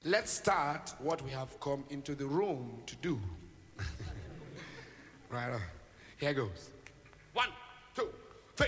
Let's start what we have come into the room to do. Right on. Here goes. 1, 2, 3.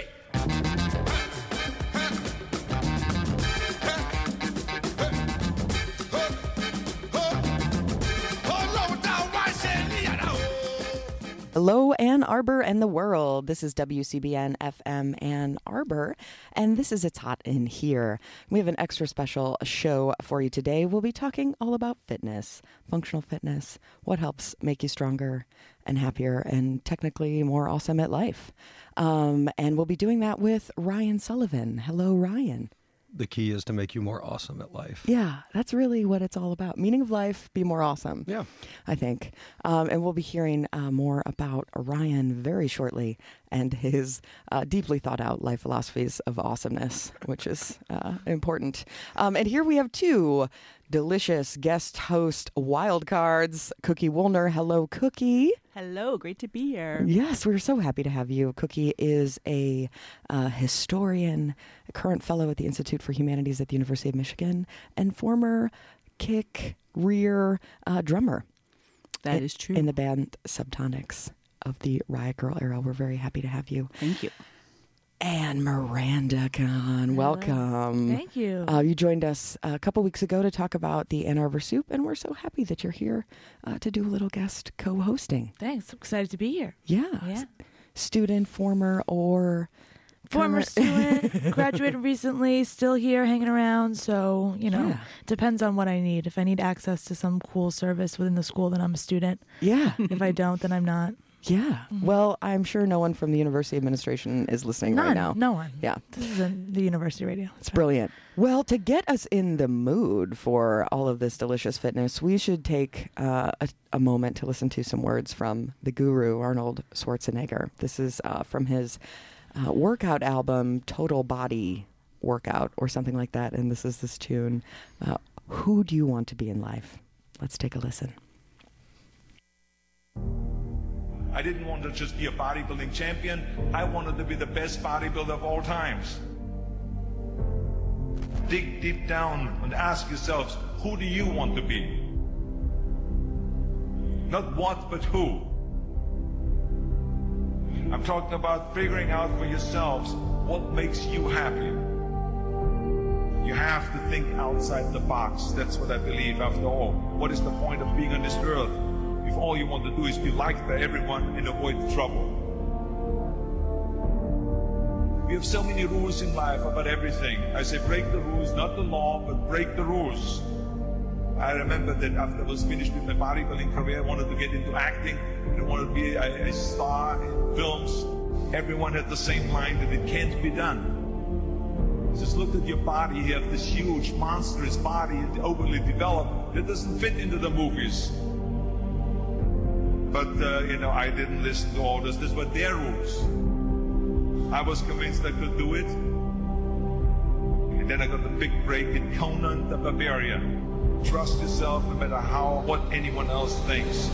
Hello, Ann Arbor and the world. This is WCBN FM Ann Arbor, and this is It's Hot in Here. We have an extra special show for you today. We'll be talking all about fitness, functional fitness, what helps make you stronger and happier and technically more awesome at life. And we'll be doing that with Ryan Sullivan. Hello, Ryan. The key is to make you more awesome at life. Yeah, that's really what it's all about. Meaning of life, be more awesome. Yeah. I think. And we'll be hearing more about Ryan very shortly and his deeply thought out life philosophies of awesomeness, which is important. And here we have two delicious guest host wild cards. Cookie Woolner. Hello, Cookie. Hello, great to be here. Yes, we're so happy to have you. Cookie is a historian, a current fellow at the Institute for Humanities at the University of Michigan, and former kick rear drummer. That is true. In the band Subtonics of the Riot Girl era. We're very happy to have you. Thank you. And Miranda Kahn, welcome. Thank you. You joined us a couple weeks ago to talk about the Ann Arbor Soup, and we're so happy that you're here to do a little guest co-hosting. Thanks. I'm excited to be here. Yeah. Student, former, or... Former student, graduated recently, still here hanging around. So, depends on what I need. If I need access to some cool service within the school, then I'm a student. Yeah. If I don't, then I'm not. Yeah. Well, I'm sure no one from the university administration is listening right now. No one. Yeah. This is the university radio. It's brilliant. Well, to get us in the mood for all of this delicious fitness, we should take a moment to listen to some words from the guru, Arnold Schwarzenegger. This is from his workout album, Total Body Workout, or something like that. And this is this tune, Who Do You Want to Be in Life? Let's take a listen. I didn't want to just be a bodybuilding champion. I wanted to be the best bodybuilder of all times. Dig deep down and ask yourselves, who do you want to be? Not what, but who. I'm talking about figuring out for yourselves what makes you happy. You have to think outside the box. That's what I believe after all. What is the point of being on this earth if all you want to do is be liked by everyone and avoid trouble? We have so many rules in life about everything. I say break the rules, not the law, but break the rules. I remember that after I was finished with my bodybuilding career, I wanted to get into acting. I wanted to be a star in films. Everyone had the same mind that it can't be done. Just look at your body. You have this huge, monstrous body, overly developed, that doesn't fit into the movies. But, I didn't listen to orders. These were their rules. I was convinced I could do it. And then I got the big break in Conan the Barbarian. Trust yourself no matter what anyone else thinks.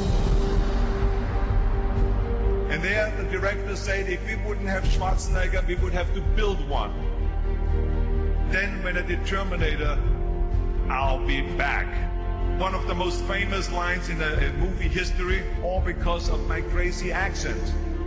And there the director said if we wouldn't have Schwarzenegger, we would have to build one. Then when I did Terminator, I'll be back. One of the most famous lines in a movie history, all because of my crazy accent.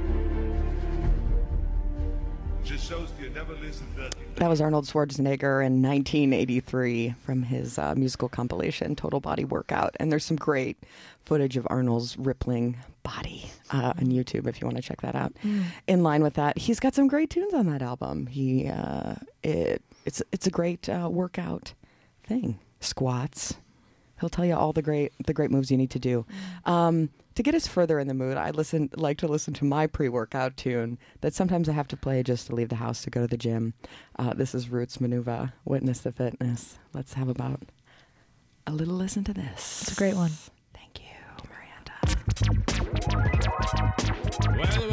Just shows you never listened to that. That was Arnold Schwarzenegger in 1983 from his musical compilation, Total Body Workout. And there's some great footage of Arnold's rippling body on YouTube if you want to check that out. In line with that, he's got some great tunes on that album. It's a great workout thing. Squats. He'll tell you all the great moves you need to do. To get us further in the mood, I like to listen to my pre-workout tune that sometimes I have to play just to leave the house to go to the gym. This is Roots Manuva, Witness the Fitness. Let's have about a little listen to this. It's a great one. Thank you, Miranda. Well.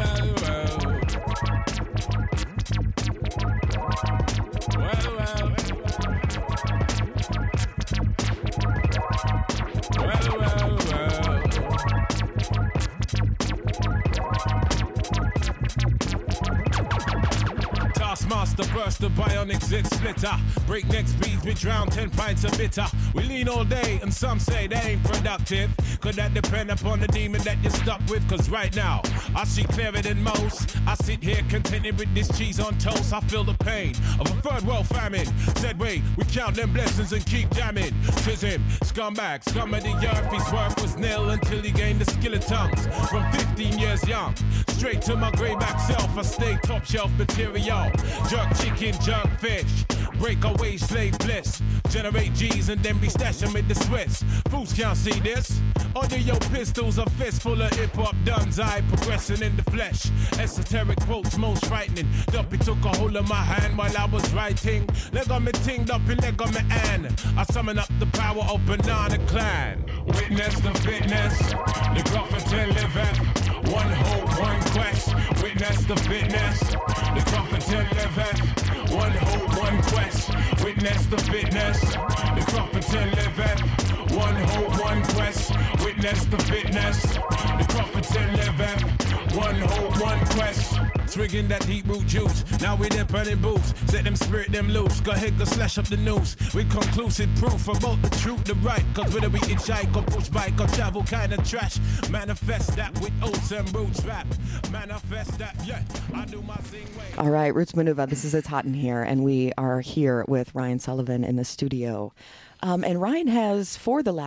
Taskmaster bursted by a on exit splitter. Breakneck speeds, we drown 10 pints of bitter. We lean all day, and some say that ain't productive. Could that depend upon the demon that you're stuck with? Cause right now, I see clearer than most. I sit here contented with this cheese on toast. I feel the pain of a third world famine. Said wait, we count them blessings and keep jamming. Tis him, scumbag, scum of the earth. His worth was nil until he gained the skill of tongues. From 15 years young, straight to my grayback self, I stay top shelf material. Jerk chicken, jerk fish, break away slave bliss. Generate G's and then be stashing with the Swiss. Fools can't see this. Under your pistols, a fist full of hip-hop duns. I progressing in the flesh. Esoteric quotes most frightening. Duppy took a hold of my hand while I was writing. Leg on me ting, Duppy leg on me and I summon up the power of Banana Clan. Witness the fitness, the prophet and liveth. One hope, one quest. Witness the fitness, the prophet and liveth. One hope, one quest. Witness the fitness, the prophet and liveth. One hope, one quest. Witness the fitness, the prophet and liveth. One hope, one quest. Swigging that deep root juice. Now we there burning boots. Set them spirit them loose. Go ahead, go slash up the news. With conclusive proof about the truth, the right. Cause whether we hitchhike or push bike or travel kind of trash. Manifest that with oats and roots rap. Manifest that, yeah. I do my thing way. All right, Roots Manuva, this is It's Hot in Here, and we are here with Ryan Sullivan in the studio. And Ryan has, over the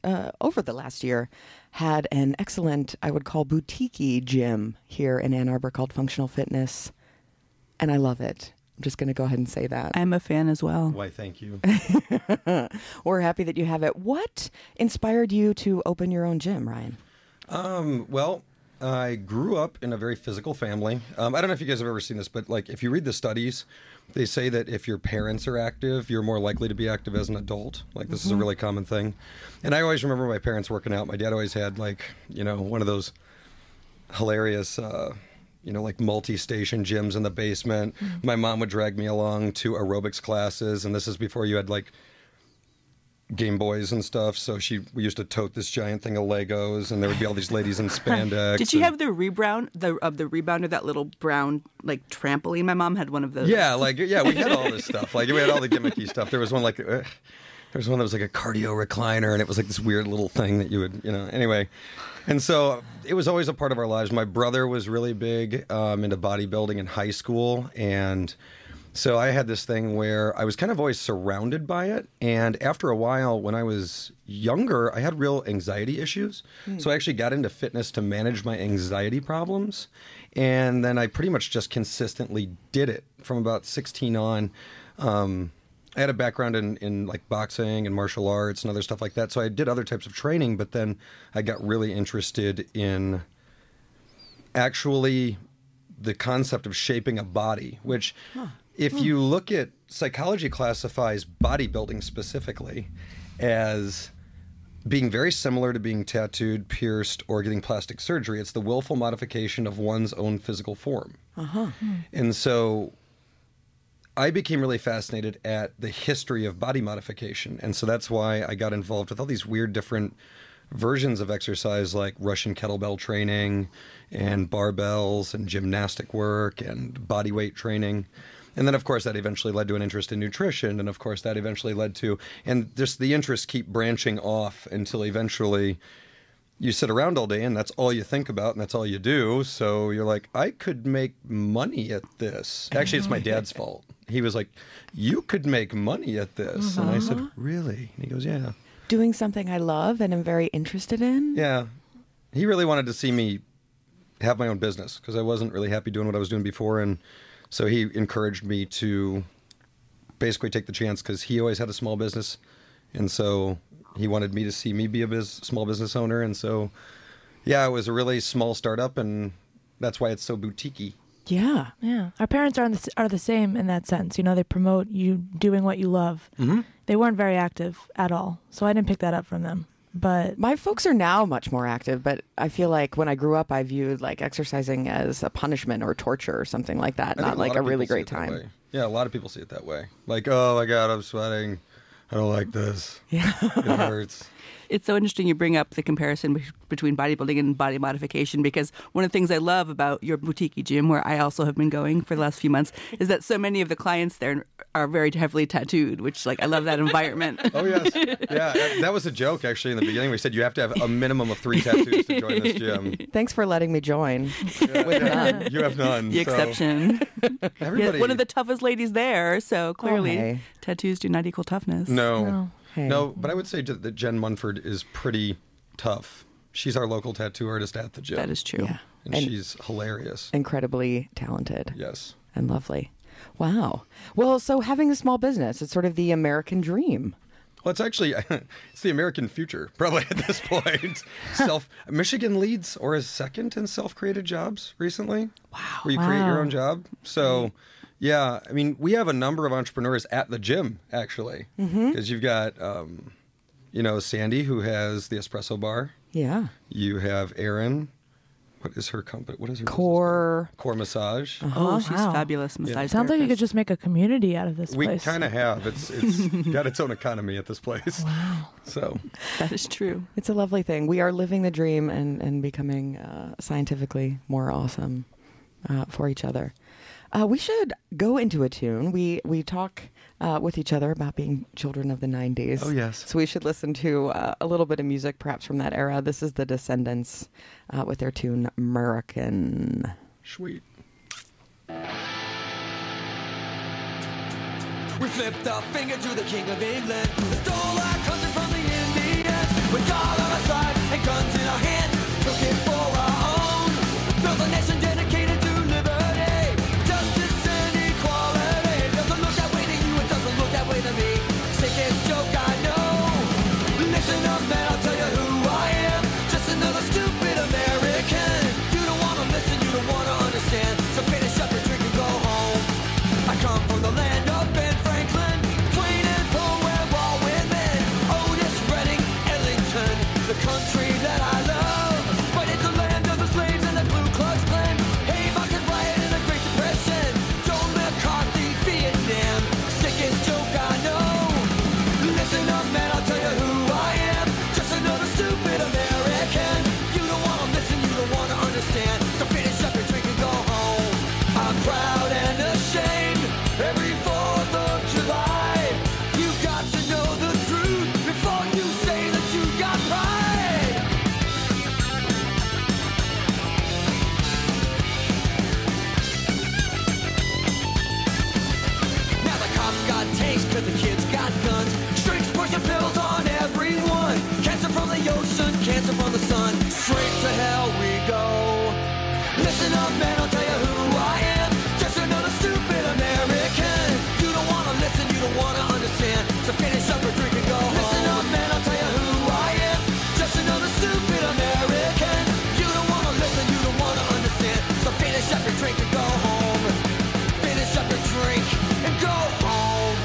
last year, had an excellent, I would call, boutique-y gym here in Ann Arbor called Functional Fitness. And I love it. I'm just going to go ahead and say that. I'm a fan as well. Why, thank you. We're happy that you have it. What inspired you to open your own gym, Ryan? Well, I grew up in a very physical family. I don't know if you guys have ever seen this, but like if you read the studies, they say that if your parents are active, you're more likely to be active as an adult. Like this is a really common thing. And I always remember my parents working out. My dad always had one of those hilarious, like multi-station gyms in the basement. My mom would drag me along to aerobics classes. And this is before you had Game Boys and stuff, so we used to tote this giant thing of Legos, and there would be all these ladies in spandex. Did she have the rebounder, that little brown trampoline? My mom had one of those. Yeah, we had all this stuff. We had all the gimmicky stuff. There was one that was like a cardio recliner, and it was like this weird little thing that you would, anyway. And so it was always a part of our lives. My brother was really big into bodybuilding in high school, and so I had this thing where I was kind of always surrounded by it. And after a while, when I was younger, I had real anxiety issues. So I actually got into fitness to manage my anxiety problems. And then I pretty much just consistently did it from about 16 on. I had a background in boxing and martial arts and other stuff like that. So I did other types of training, but then I got really interested in actually the concept of shaping a body, which... If you look at, psychology classifies bodybuilding specifically as being very similar to being tattooed, pierced, or getting plastic surgery. It's the willful modification of one's own physical form. And so I became really fascinated at the history of body modification. And so that's why I got involved with all these weird different versions of exercise, like Russian kettlebell training and barbells and gymnastic work and body weight training. And then, of course, that eventually led to an interest in nutrition. And, of course, that eventually led to... And just the interests keep branching off until eventually you sit around all day and that's all you think about and that's all you do. So you're like, I could make money at this. Actually, it's my dad's fault. He was like, you could make money at this. And I said, really? And he goes, yeah. Doing something I love and am very interested in? Yeah. He really wanted to see me have my own business because I wasn't really happy doing what I was doing before. And so he encouraged me to basically take the chance because he always had a small business. And so he wanted me to see me be a small business owner. And so, yeah, it was a really small startup, and that's why it's so boutique-y. Yeah. Our parents are the same in that sense. They promote you doing what you love. They weren't very active at all, so I didn't pick that up from them. But my folks are now much more active, but I feel like when I grew up, I viewed exercising as a punishment or torture or something like that, not like a really great time. Yeah, a lot of people see it that way. Like, oh my God, I'm sweating. I don't like this. Yeah. It hurts. it's so interesting you bring up the comparison between bodybuilding and body modification, because one of the things I love about your boutique gym, where I also have been going for the last few months, is that so many of the clients there are very heavily tattooed, which I love that environment. Oh, yes. Yeah, that was a joke, actually, in the beginning. We said you have to have a minimum of 3 tattoos to join this gym. Thanks for letting me join. Yeah, you have none. The exception. Everybody. One of the toughest ladies there, so clearly hey. tattoos do not equal toughness. No. Hey. No, but I would say that Jen Munford is pretty tough. She's our local tattoo artist at the gym. That is true. Yeah. And she's hilarious. Incredibly talented. Yes. And lovely. Wow. Well, so having a small business, it's sort of the American dream. Well, it's actually, it's the American future, probably at this point. Michigan leads or is second in self-created jobs recently. Wow. Where you create your own job. So, yeah, I mean, we have a number of entrepreneurs at the gym, actually. Because you've got, Sandy, who has the espresso bar. Yeah. You have Erin. What is her company? What is her Core business? Core Massage. Oh, she's wow. fabulous massage Sounds like you could therapist. just make a community out of this We place. kind of have. It's got its own economy at this place. Wow. So That is true. It's a lovely thing. We are living the dream and becoming scientifically more awesome for each other. We should go into a tune. We talk with each other about being children of the 90s. Oh, yes. So we should listen to a little bit of music perhaps from that era. This is The Descendants with their tune American. sweet. We flipped our finger to the King of England. We stole our country from the Indians. With God on our side and guns in our hand, took it for our own. Built a nation dedicated to liberty, justice and equality. Doesn't look that way to you, it doesn't look that way to me. Sickest joke I know. Listen up, man, I'll tell you who I am. Just another stupid American. You don't wanna listen, you don't wanna understand. So finish up your drink and go home. I come from the land of Ben Franklin, Twain and Poe and Walt Whitman, Otis Redding, Ellington, the country that I love. But it's a land of the slaves and the Ku Klux Klan. Haymarket and riot and the Great Depression, Joe McCarthy, Vietnam, sickest joke I know. Listen up, man, I'll tell you who I am. Just another stupid American. You don't wanna listen, you don't wanna understand. So finish up your drink and go home. I'm proud and ashamed. Every 4th of July, you got to know the truth before you say that you got pride. Now the cops got tanks 'cause the kids got guns. Shrinks pushing pills on everyone. Cancer from the ocean, cancer from the sun. Straight to hell we go. Listen up, man, I'll tell you who I am. Just another stupid American. You don't wanna listen, you don't wanna understand. So finish up your drink and go home. Listen up, man, I'll tell you who I am. Just another stupid American. You don't wanna listen, you don't wanna understand. So finish up your drink and go home. Finish up your drink and go home.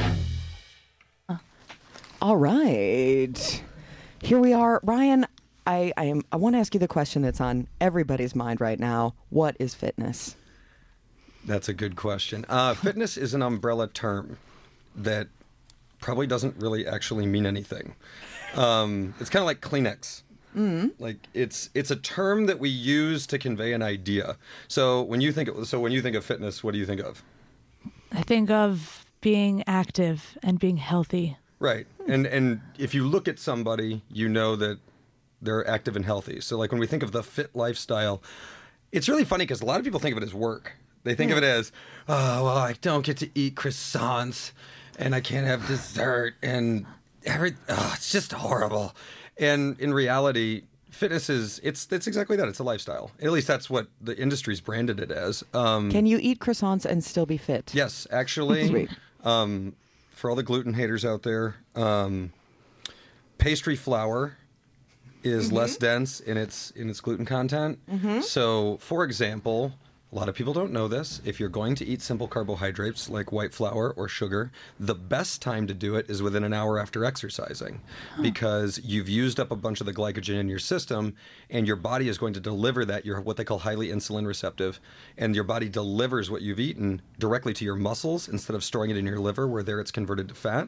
All right. Here we are. Ryan, I want to ask you the question that's on everybody's mind right now. What is fitness? That's a good question. Fitness is an umbrella term that probably doesn't really actually mean anything. It's kind of like Kleenex. Like it's a term that we use to convey an idea. So when you think of fitness, what do you think of? I think of being active and being healthy. Right. And if you look at somebody, you know that they're active and healthy. So like when we think of the fit lifestyle, it's really funny because a lot of people think of it as work. They think of it as, oh, well, I don't get to eat croissants and I can't have dessert and it's just horrible. And in reality, fitness it's exactly that. It's a lifestyle. At least that's what the industry's branded it as. Can you eat croissants and still be fit? Yes, actually. Sweet. For all the gluten haters out there, pastry flour is less dense in its gluten content. So, for example, a lot of people don't know this. If you're going to eat simple carbohydrates like white flour or sugar, the best time to do it is within an hour after exercising because you've used up a bunch of the glycogen in your system and your body is going to deliver that. You're what they call highly insulin receptive, and your body delivers what you've eaten directly to your muscles instead of storing it in your liver where there it's converted to fat.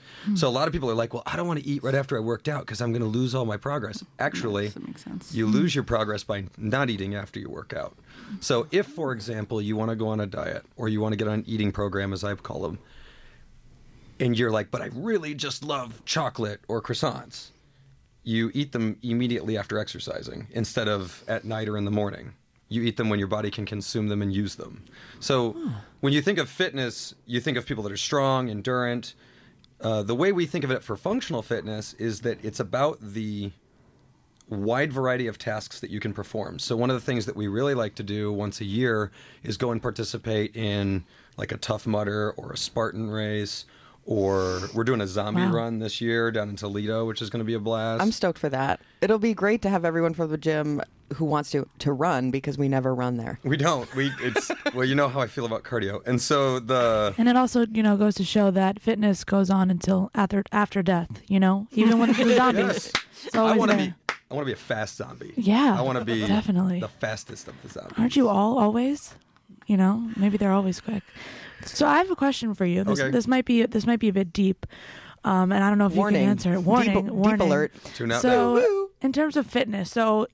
So a lot of people are like, well, I don't want to eat right after I worked out because I'm going to lose all my progress. Actually, that makes sense. you lose your progress by not eating after you work out. So if, for example, you want to go on a diet or you want to get on an eating program, as I call them, and you're like, but I really just love chocolate or croissants, you eat them immediately after exercising instead of at night or in the morning. You eat them when your body can consume them and use them. So when you think of fitness, you think of people that are strong, endurant. The way we think of it for functional fitness is that it's about the wide variety of tasks that you can perform. So one of the things that we really like to do once a year is go and participate in like a Tough Mudder or a Spartan race, or we're doing a zombie run this year down in Toledo, which is going to be a blast. I'm stoked for that. It'll be great to have everyone from the gym who wants to run, because we never run there. We don't. Well, you know how I feel about cardio. And so And it also, goes to show that fitness goes on until after death, even when the zombies. It's always I want to there. be a fast zombie. Yeah, I want to be definitely the fastest of the zombies. Aren't you all always? Maybe they're always quick. So I have a question for you. This might be a bit deep, and I don't know if Warning. you can answer it. Warning. Deep alert. Tune out So there. in terms of fitness,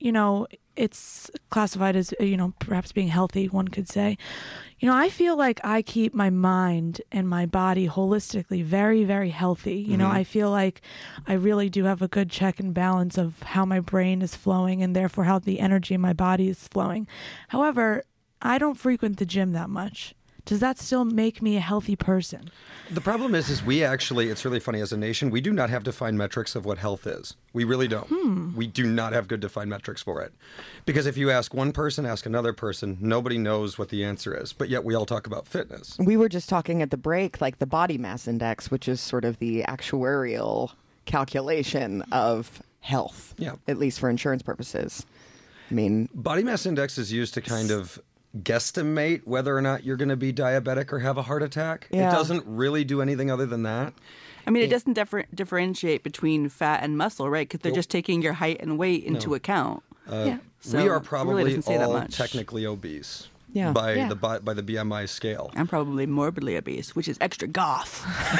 it's classified as perhaps being healthy, one could say. I feel like I keep my mind and my body holistically very, very healthy. I feel like I really do have a good check and balance of how my brain is flowing and therefore how the energy in my body is flowing. However, I don't frequent the gym that much. Does that still make me a healthy person? The problem is we actually, it's really funny, as a nation, we do not have defined metrics of what health is. We really don't. We do not have good defined metrics for it. Because if you ask one person, ask another person, nobody knows what the answer is. But yet we all talk about fitness. We were just talking at the break, like the body mass index, which is sort of the actuarial calculation of health, at least for insurance purposes. I mean, body mass index is used to kind of guesstimate whether or not you're going to be diabetic or have a heart attack. Yeah. It doesn't really do anything other than that. I mean, it doesn't differentiate between fat and muscle, right? Because they're just taking your height and weight into account. So we are it probably really doesn't say that all much. technically obese. Yeah. By Yeah. the BMI scale. I'm probably morbidly obese, which is extra goth.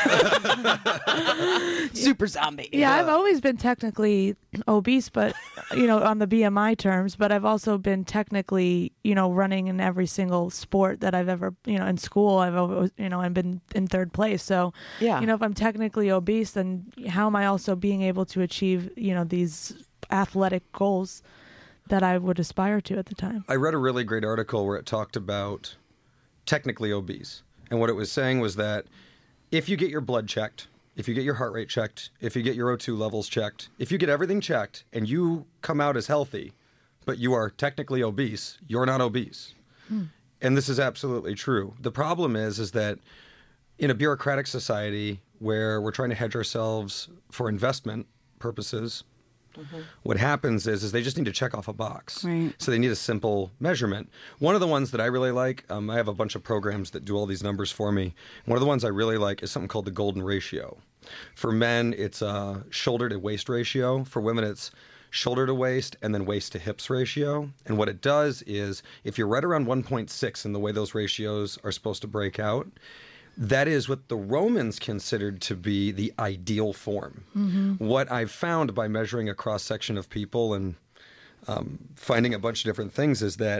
super zombie. Yeah, I've always been technically obese, but on the BMI terms. But I've also been technically, running in every single sport that I've ever, in school. I've always, and been in third place. So, Yeah. if I'm technically obese, then how am I also being able to achieve, these athletic goals that I would aspire to at the time? I read a really great article where it talked about technically obese. And what it was saying was that if you get your blood checked, if you get your heart rate checked, if you get your O2 levels checked, if you get everything checked and you come out as healthy, but you are technically obese, you're not obese. And this is absolutely true. The problem is that in a bureaucratic society where we're trying to hedge ourselves for investment purposes, what happens is they just need to check off a box. Right. So they need a simple measurement. One of the ones that I really like, I have a bunch of programs that do all these numbers for me. One of the ones I really like is something called the golden ratio. For men, it's a shoulder to waist ratio. For women, it's shoulder to waist and then waist to hips ratio. And what it does is if you're right around 1.6 in the way those ratios are supposed to break out, that is what the Romans considered to be the ideal form. What I've found by measuring a cross-section of people and finding a bunch of different things is that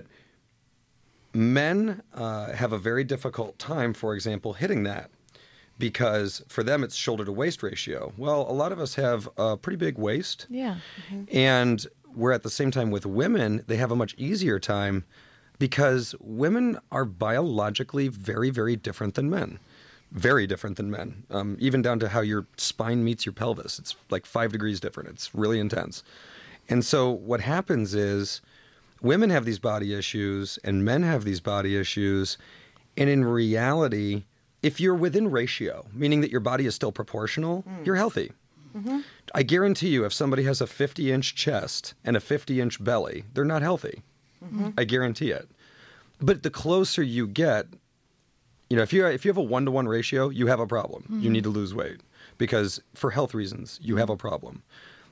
men have a very difficult time, for example, hitting that, because for them it's shoulder to waist ratio. Well, a lot of us have a pretty big waist. Yeah. And where at the same time with women, they have a much easier time because women are biologically very, very different than men. Very different than men, even down to how your spine meets your pelvis. It's like 5 degrees different. It's really intense. And so what happens is women have these body issues and men have these body issues. And in reality, if you're within ratio, meaning that your body is still proportional, you're healthy. I guarantee you if somebody has a 50-inch chest and a 50-inch belly, they're not healthy. I guarantee it. But the closer you get, if you have a 1-to-1 ratio, you have a problem. You need to lose weight because for health reasons, you have a problem.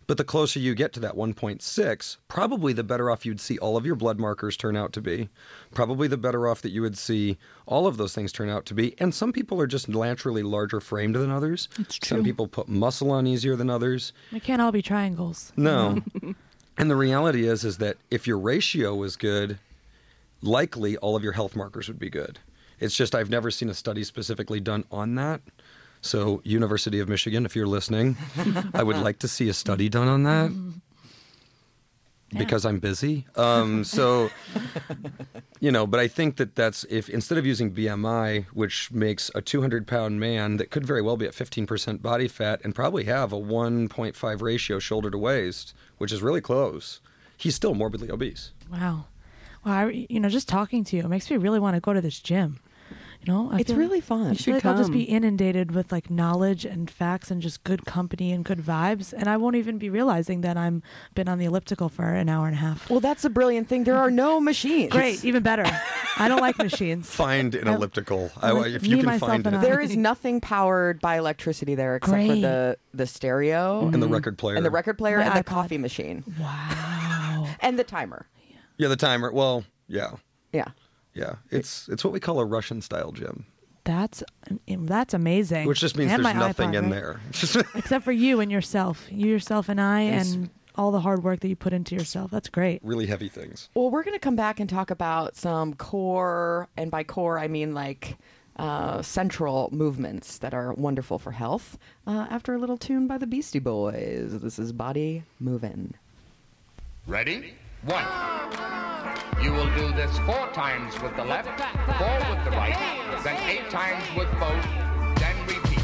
But the closer you get to that 1.6, probably the better off you'd see all of your blood markers turn out to be. Probably the better off that you would see all of those things turn out to be. And some people are just naturally larger framed than others. It's true. Some people put muscle on easier than others. We can't all be triangles. No. And the reality is that if your ratio was good, likely all of your health markers would be good. It's just I've never seen a study specifically done on that. So, University of Michigan, if you're listening, I would like to see a study done on that because I'm busy. But I think that's if instead of using BMI, which makes a 200-pound man that could very well be at 15% body fat and probably have a 1.5 ratio shoulder to waist, which is really close, he's still morbidly obese. Wow. Well, just talking to you, it makes me really want to go to this gym. It's really fun. I feel like I'll just be inundated with like knowledge and facts and just good company and good vibes, and I won't even be realizing that I'm been on the elliptical for an hour and a half. Well, that's a brilliant thing. There are no machines. Great, even better. I don't like machines. Find an elliptical. Like If you can find it. There is nothing powered by electricity there except for the stereo and the record player. And the record player and the iPod. coffee machine. Wow. And the timer. Yeah, the timer. Well, yeah. Yeah. Yeah. It's what we call a Russian-style gym. That's amazing. Which just means And there's my nothing iPod, in right? there. Except for you and yourself. You yourself and I and all the hard work that you put into yourself. That's great. Really heavy things. Well, we're going to come back and talk about some core, and by core I mean like central movements that are wonderful for health after a little tune by the Beastie Boys. This is Body Movin'. Ready? 1. You will do this 4 times with the left, 4 with the right, then 8 times with both, then repeat.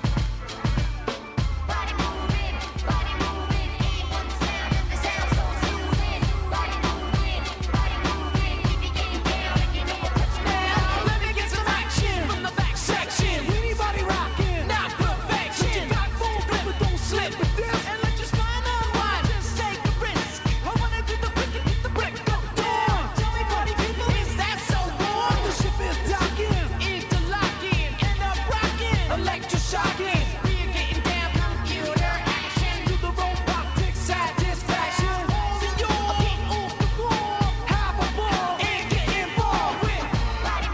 Body moving, ain't one sound. It sounds so soothing. Body moving, keep it getting down, and you know what you Now, let me get some action from the back section. Anybody rocking? Not perfection. Back moving, but don't slip with this. And let your spine unwind. Just take a risk. I wanna do the brick and get the brick go down. Tell me, party people, is that so warm? The ship is docking, interlocking, end up rocking, electroshocking. We're getting down, computer action. To the robotic satisfaction. See you get off the wall, have a ball, and get involved with. Stand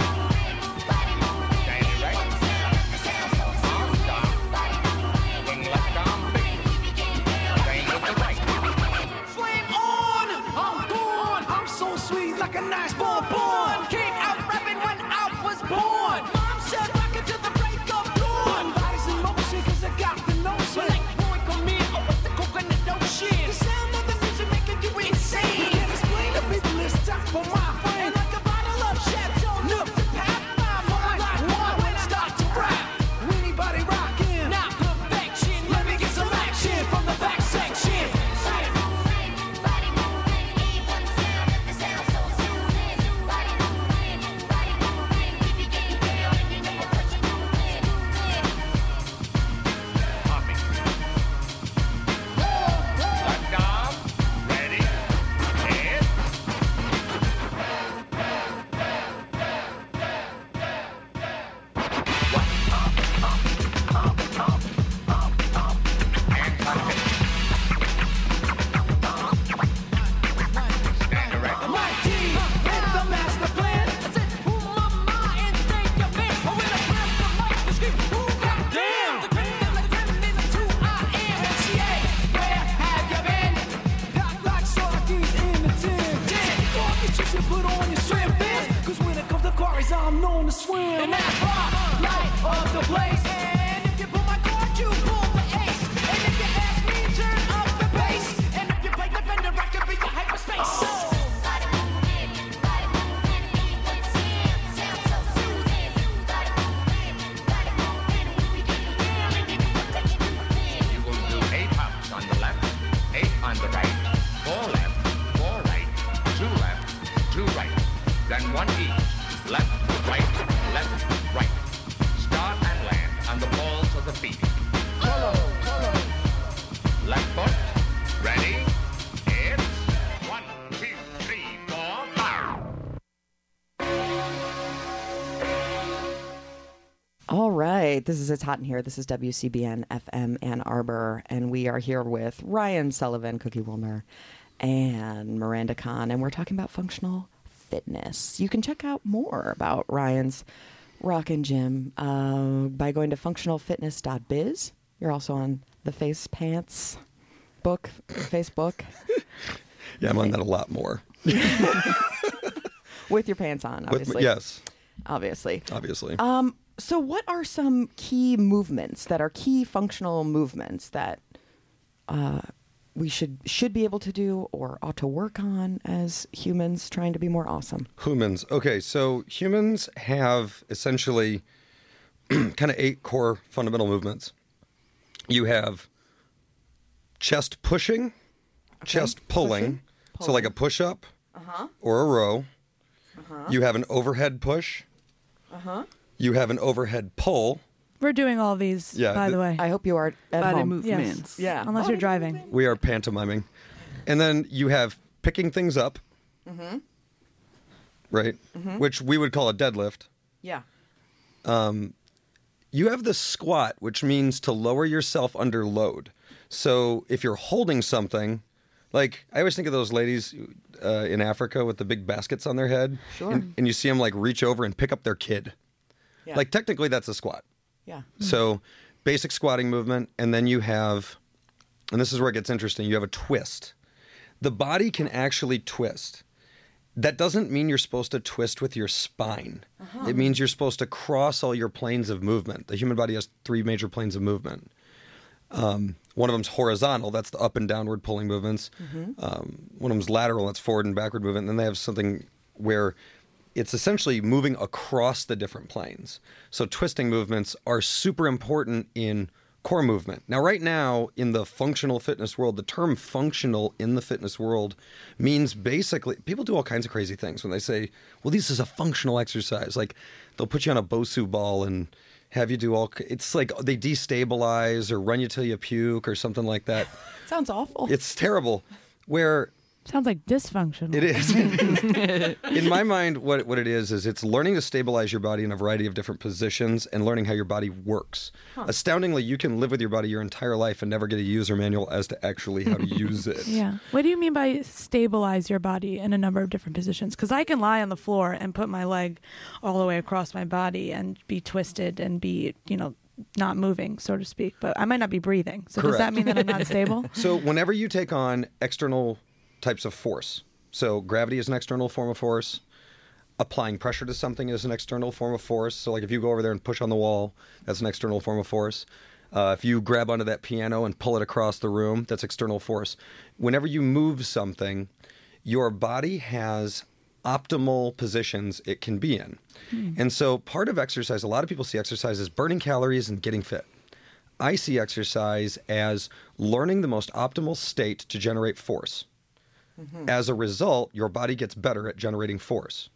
erect. Arms down. Swing left arm big. Same with the right. Flame on! I'm gone! I'm so sweet like a nice bonbon. Came out rapping when I was born. Mom said rock it till the break of dawn. Bodies in motion 'cause I got the notion. Like boy, come in, oh, with the coconut ocean. The sound of the music making you insane. Can't explain to people it's time for my friend. Like a bottle of Chateau Neuf to pop my mind. Like one when I start to rap. Anybody rocking? Not perfection. Let me get some action from the back section. body moving, ain't one sound. It sounds so soothing. Body moving, keep it getting down, and you know what you moving. Hopping. Left arm. Ready. Head. And touch it. Stand erect. My team with the master plan. I said, who mama and think of it? Oh, when I grab the mic, you scream, who got damn? The creme is who I am. MCA, where have you been? Got like sardines in the tin. Dog, you should put on your swim fins. 'Cause when it comes to quarries, I'm known to swim. And that rock, light of the place. And if you pull my cord, you pull the ace. And if you ask me, turn up the bass. And if you play defender, I could be your hyperspace. Body moving, ain't one sound. It sounds so soothing. Body moving, we getting down, and you know what you moving. You will do 8 hops on the left, 8 on the right, 4 left, 4 right, 2 left, 2 right, then 1 each. Left, right, left, right. Start and land on the balls of the feet. Left foot, ready, it's 1, 2, 3, 4, 5. All right. This is It's Hot in Here. This is WCBN FM Ann Arbor, and we are here with Ryan Sullivan, Cookie Wilner, and Miranda Kahn, and we're talking about functional fitness. You can check out more about Ryan's Rockin' Gym by going to functionalfitness.biz. You're also on the Face Pants book, Facebook, Yeah, I'm on that a lot more. with your pants on, obviously. Yes, Obviously. obviously. So what are some key movements that are key functional movements that we should be able to do or ought to work on as humans trying to be more awesome? Humans. Okay, so humans have essentially kind of 8 core fundamental movements. You have chest pushing, chest pulling, so like a push-up or a row. You have an overhead push. You have an overhead pull. We're doing all these, Yeah, by the way. I hope you are at Body home. movements. Yeah. Unless you're driving. We are pantomiming. And then you have picking things up. Right? Which we would call a deadlift. Yeah. You have the squat, which means to lower yourself under load. So if you're holding something, like I always think of those ladies in Africa with the big baskets on their head. Sure. And you see them like reach over and pick up their kid. Yeah. Like technically that's a squat. Yeah. So basic squatting movement. And then you have, and this is where it gets interesting, you have a twist. The body can actually twist. That doesn't mean you're supposed to twist with your spine. It means you're supposed to cross all your planes of movement. The human body has 3 major planes of movement. One of them's horizontal, that's the up and downward pulling movements. One of them's lateral, that's forward and backward movement. And then they have something where it's essentially moving across the different planes. So twisting movements are super important in core movement. Now, right now, in the functional fitness world, the term functional in the fitness world means basically, people do all kinds of crazy things when they say, well, this is a functional exercise. Like, they'll put you on a Bosu ball and have you do all, it's like they destabilize or run you till you puke or something like that. Sounds awful. It's terrible. Where Sounds like dysfunctional. it is. In my mind, what it is it's learning to stabilize your body in a variety of different positions and learning how your body works. Astoundingly, you can live with your body your entire life and never get a user manual as to actually how to use it. Yeah. What do you mean by stabilize your body in a number of different positions? Because I can lie on the floor and put my leg all the way across my body and be twisted and be, not moving, so to speak. But I might not be breathing. So does that Correct. mean that I'm not stable? So whenever you take on external types of force, so gravity is an external form of force, applying pressure to something is an external form of force. So like if you go over there and push on the wall, that's an external form of force. If you grab onto that piano and pull it across the room, that's external force. Whenever you move something, your body has optimal positions it can be in. And so part of exercise, a lot of people see exercise as burning calories and getting fit. I see exercise as learning the most optimal state to generate force. As a result, your body gets better at generating force.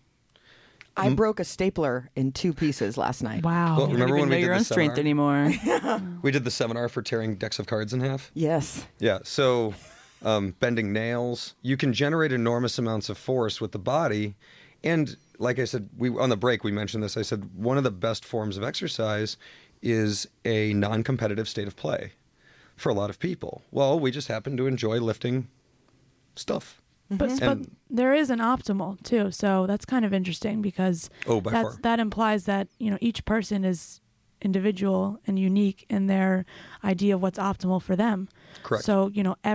I broke a stapler in 2 pieces last night. Wow. Well, You remember don't even when we know did your the own strength seminar? anymore. We did the seminar for tearing decks of cards in half. Yes. Yeah, so bending nails, you can generate enormous amounts of force with the body. And like I said, on the break we mentioned this. I said one of the best forms of exercise is a non-competitive state of play for a lot of people. Well, we just happen to enjoy lifting stuff. But And- there is an optimal too, so that's kind of interesting because By far. that implies that each person is individual and unique in their idea of what's optimal for them. Correct. So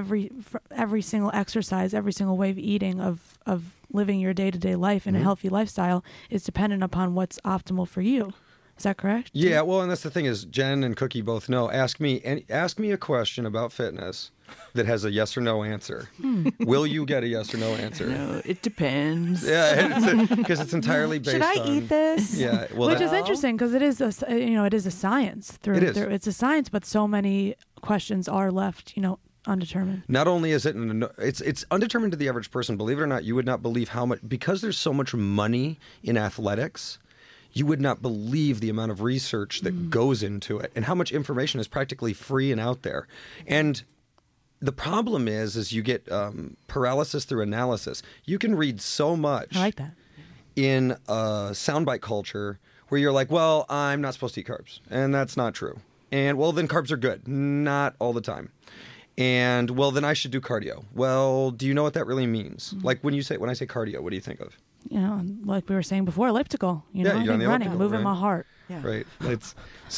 every single exercise, every single way of eating, of living your day-to-day life in a healthy lifestyle is dependent upon what's optimal for you. Is that correct? Yeah, well, and that's the thing is Jen and Cookie both know. Ask me a question about fitness that has a yes or no answer. Will you get a yes or no answer? No, it depends. Yeah, because it's entirely based Should I on. eat this? Yeah, well, Which that- is interesting because it is a science. It is. It's a science, but so many questions are left undetermined. Not only is it it's undetermined to the average person. Believe it or not, you would not believe how much, because there's so much money in athletics. You would not believe the amount of research that goes into it and how much information is practically free and out there. And the problem is you get paralysis through analysis. You can read so much I like that. in soundbite culture where you're like, well, I'm not supposed to eat carbs, and that's not true. And well, then carbs are good, not all the time. And well, then I should do cardio. Well, do you know what that really means? Like when I say cardio, what do you think of? You know, like we were saying before, elliptical. You know, Yeah, I you're on think the running, elliptical, moving right? my heart. Yeah. Right. It's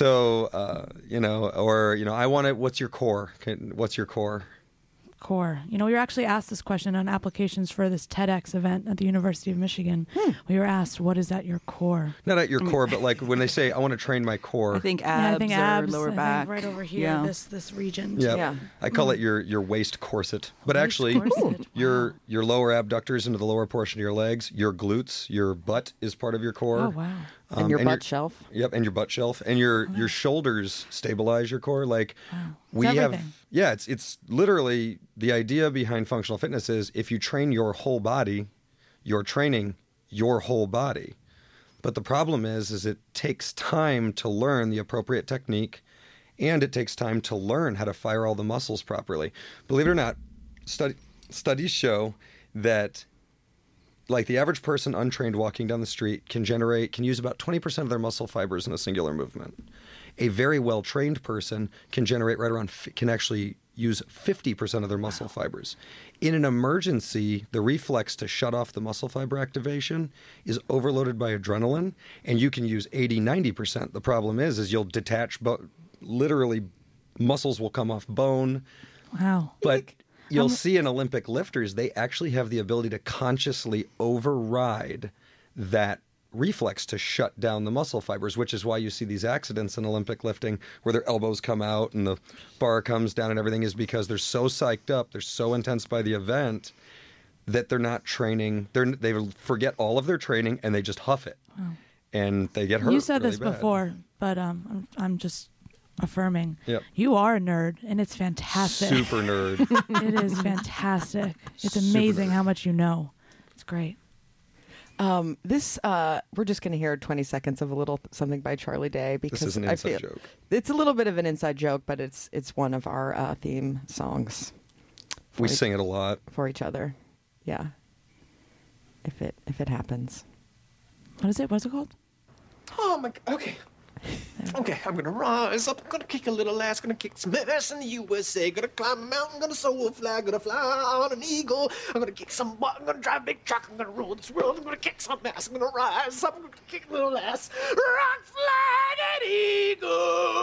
so you know, or you know, I want to. What's your core? What's your core? Core. You know, we were actually asked this question on applications for this TEDx event at the University of Michigan. We were asked, what is at your core? Not at your core, but like when they say I want to train my core. I think Yeah, abs, I think or abs, lower I think back. right over here, Yeah. this region. Yeah. Yeah. I call it your waist corset. But Waist actually, corset. your lower abductors into the lower portion of your legs, your glutes, your butt is part of your core. Oh, wow. And your butt shelf. Yep, and your butt shelf, and your shoulders stabilize your core. Like we It's have, everything. yeah, it's literally the idea behind functional fitness is if you train your whole body, you're training your whole body. But the problem is it takes time to learn the appropriate technique, and it takes time to learn how to fire all the muscles properly. Believe it or not, studies show that like the average person untrained walking down the street can use about 20% of their muscle fibers in a singular movement. A very well-trained person can actually use 50% of their muscle fibers. In an emergency, the reflex to shut off the muscle fiber activation is overloaded by adrenaline, and you can use 80, 90%. The problem is you'll detach, literally muscles will come off bone. Wow. But you'll see in Olympic lifters, they actually have the ability to consciously override that reflex to shut down the muscle fibers, which is why you see these accidents in Olympic lifting where their elbows come out and the bar comes down and everything, is because they're so psyched up, they're so intense by the event that they're not training. They forget all of their training and they just huff it. Wow. And they get hurt. You said really this bad. before, but I'm just affirming. Yep. You are a nerd, and it's fantastic. Super nerd. It is fantastic. It's Super amazing nerd. how much you know. It's great. We're just going to hear 20 seconds of a little something by Charlie Day because is an I inside feel joke. it's a little bit of an inside joke, but it's one of our theme songs We sing it a lot. for each other. Yeah. If it happens. What is it? What's it called? Oh my God. Okay. Okay, I'm gonna rise up, I'm gonna kick a little ass, gonna kick some ass in the USA, gonna climb a mountain, gonna soar a flag, gonna fly on an eagle, I'm gonna kick some butt, I'm gonna drive a big truck, I'm gonna rule this world, I'm gonna kick some ass, I'm gonna rise up, I'm gonna kick a little ass, rock, flag, and eagle.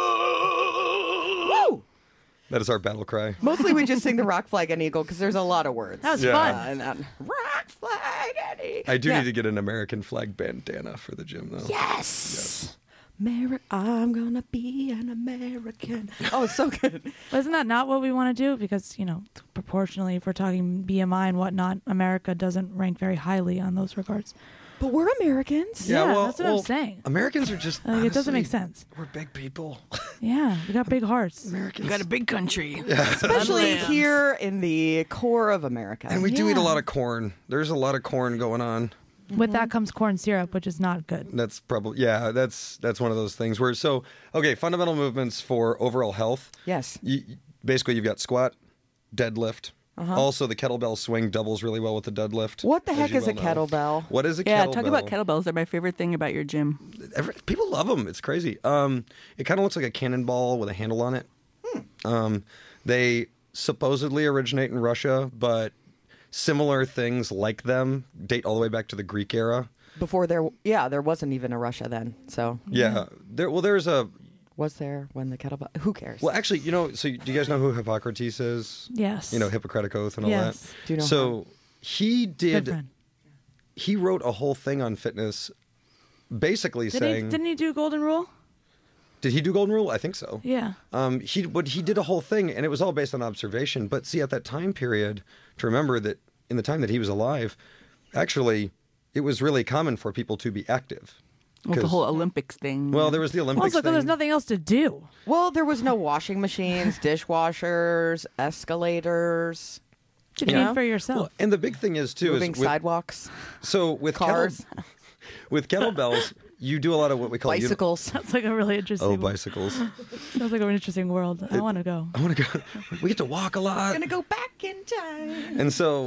Woo! That is our battle cry. Mostly we just sing the rock flag and eagle because there's a lot of words. That was Yeah. fun. And then rock flag and eagle. I do Yeah. need to get an American flag bandana for the gym, though. Yes. I'm gonna be an American. Oh, it's so good. But isn't that not what we want to do? Because, you know, proportionally, if we're talking BMI and whatnot, America doesn't rank very highly on those regards. But we're Americans. Yeah, that's what I'm saying. Americans are just. Like, it doesn't make honestly, sense. We're big people. Yeah, we got big hearts. Americans. Got a big country. Especially here in the core of America. And we do eat a Yeah. lot of corn. There's a lot of corn going on. With that comes corn syrup, which is not good. That's probably that's one of those things where fundamental movements for overall health. Yes. Basically, you've got squat, deadlift. Also, the kettlebell swing doubles really well with the deadlift. What the as heck you is a well know. kettlebell? What is a Yeah, kettlebell? talk about kettlebells. They're my favorite thing about your gym. People love them. It's crazy. It kind of looks like a cannonball with a handle on it. They supposedly originate in Russia, but similar things like them date all the way back to the Greek era. Before there wasn't even a Russia then. So Yeah. There's a. was there when the kettlebell? Who cares? Well, actually, so do you guys know who Hippocrates is? Yes. You know, Hippocratic Oath and all Yes. that. Do you know So he Good did. friend. He wrote a whole thing on fitness, basically saying. Didn't he do Golden Rule? Did he do Golden Rule? I think so. Yeah. He did a whole thing, and it was all based on observation. But see, at that time period, to remember that in the time that he was alive, actually, it was really common for people to be active. With the 'Cause- whole Olympics thing. Well, there was the Olympics Also, thing. there's nothing else to do. Well, there was no washing machines, dishwashers, escalators, To feed for yourself. Well, and the big thing is too moving is with, sidewalks, so with cars, with kettlebells, you do a lot of what we call bicycles. Sounds like a really interesting. bicycles. Sounds like an interesting world. I want to go. I want to go. We get to walk a lot. Gonna go back in time. And so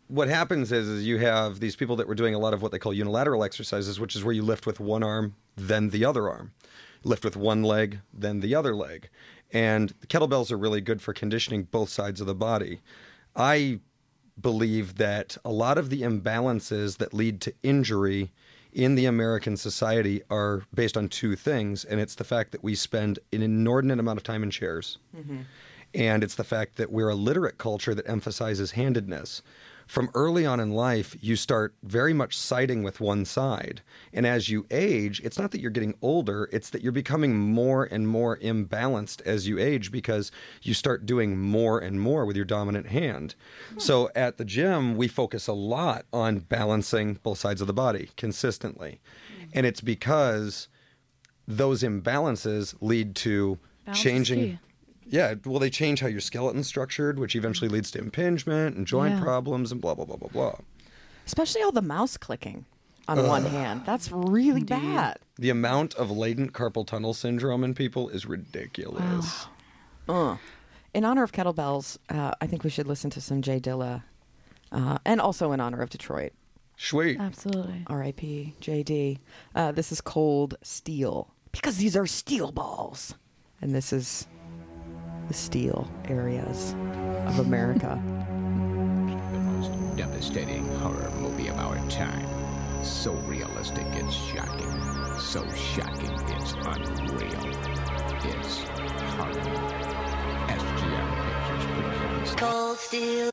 what happens is you have these people that were doing a lot of what they call unilateral exercises, which is where you lift with one arm, then the other arm. Lift with one leg, then the other leg. And the kettlebells are really good for conditioning both sides of the body. I believe that a lot of the imbalances that lead to injury in the American society are based on two things, and it's the fact that we spend an inordinate amount of time in chairs, and it's the fact that we're a literate culture that emphasizes handedness. From early on in life, you start very much siding with one side. And as you age, it's not that you're getting older, it's that you're becoming more and more imbalanced as you age because you start doing more and more with your dominant hand. So at the gym, we focus a lot on balancing both sides of the body consistently. And it's because those imbalances lead to Balance is changing... key. Yeah, well, they change how your skeleton's structured, which eventually leads to impingement and joint Yeah. problems and blah, blah, blah, blah, blah. Especially all the mouse clicking on one hand. That's really bad. The amount of latent carpal tunnel syndrome in people is ridiculous. In honor of kettlebells, I think we should listen to some Jay Dilla. And also in honor of Detroit. Sweet. Absolutely. R.I.P. J.D. This is Cold Steel. Because these are steel balls. And this is the steel areas of America. The most devastating horror movie of our time. So realistic, it's shocking. So shocking, it's unreal. It's horrible. SGM Pictures presents Cold steel.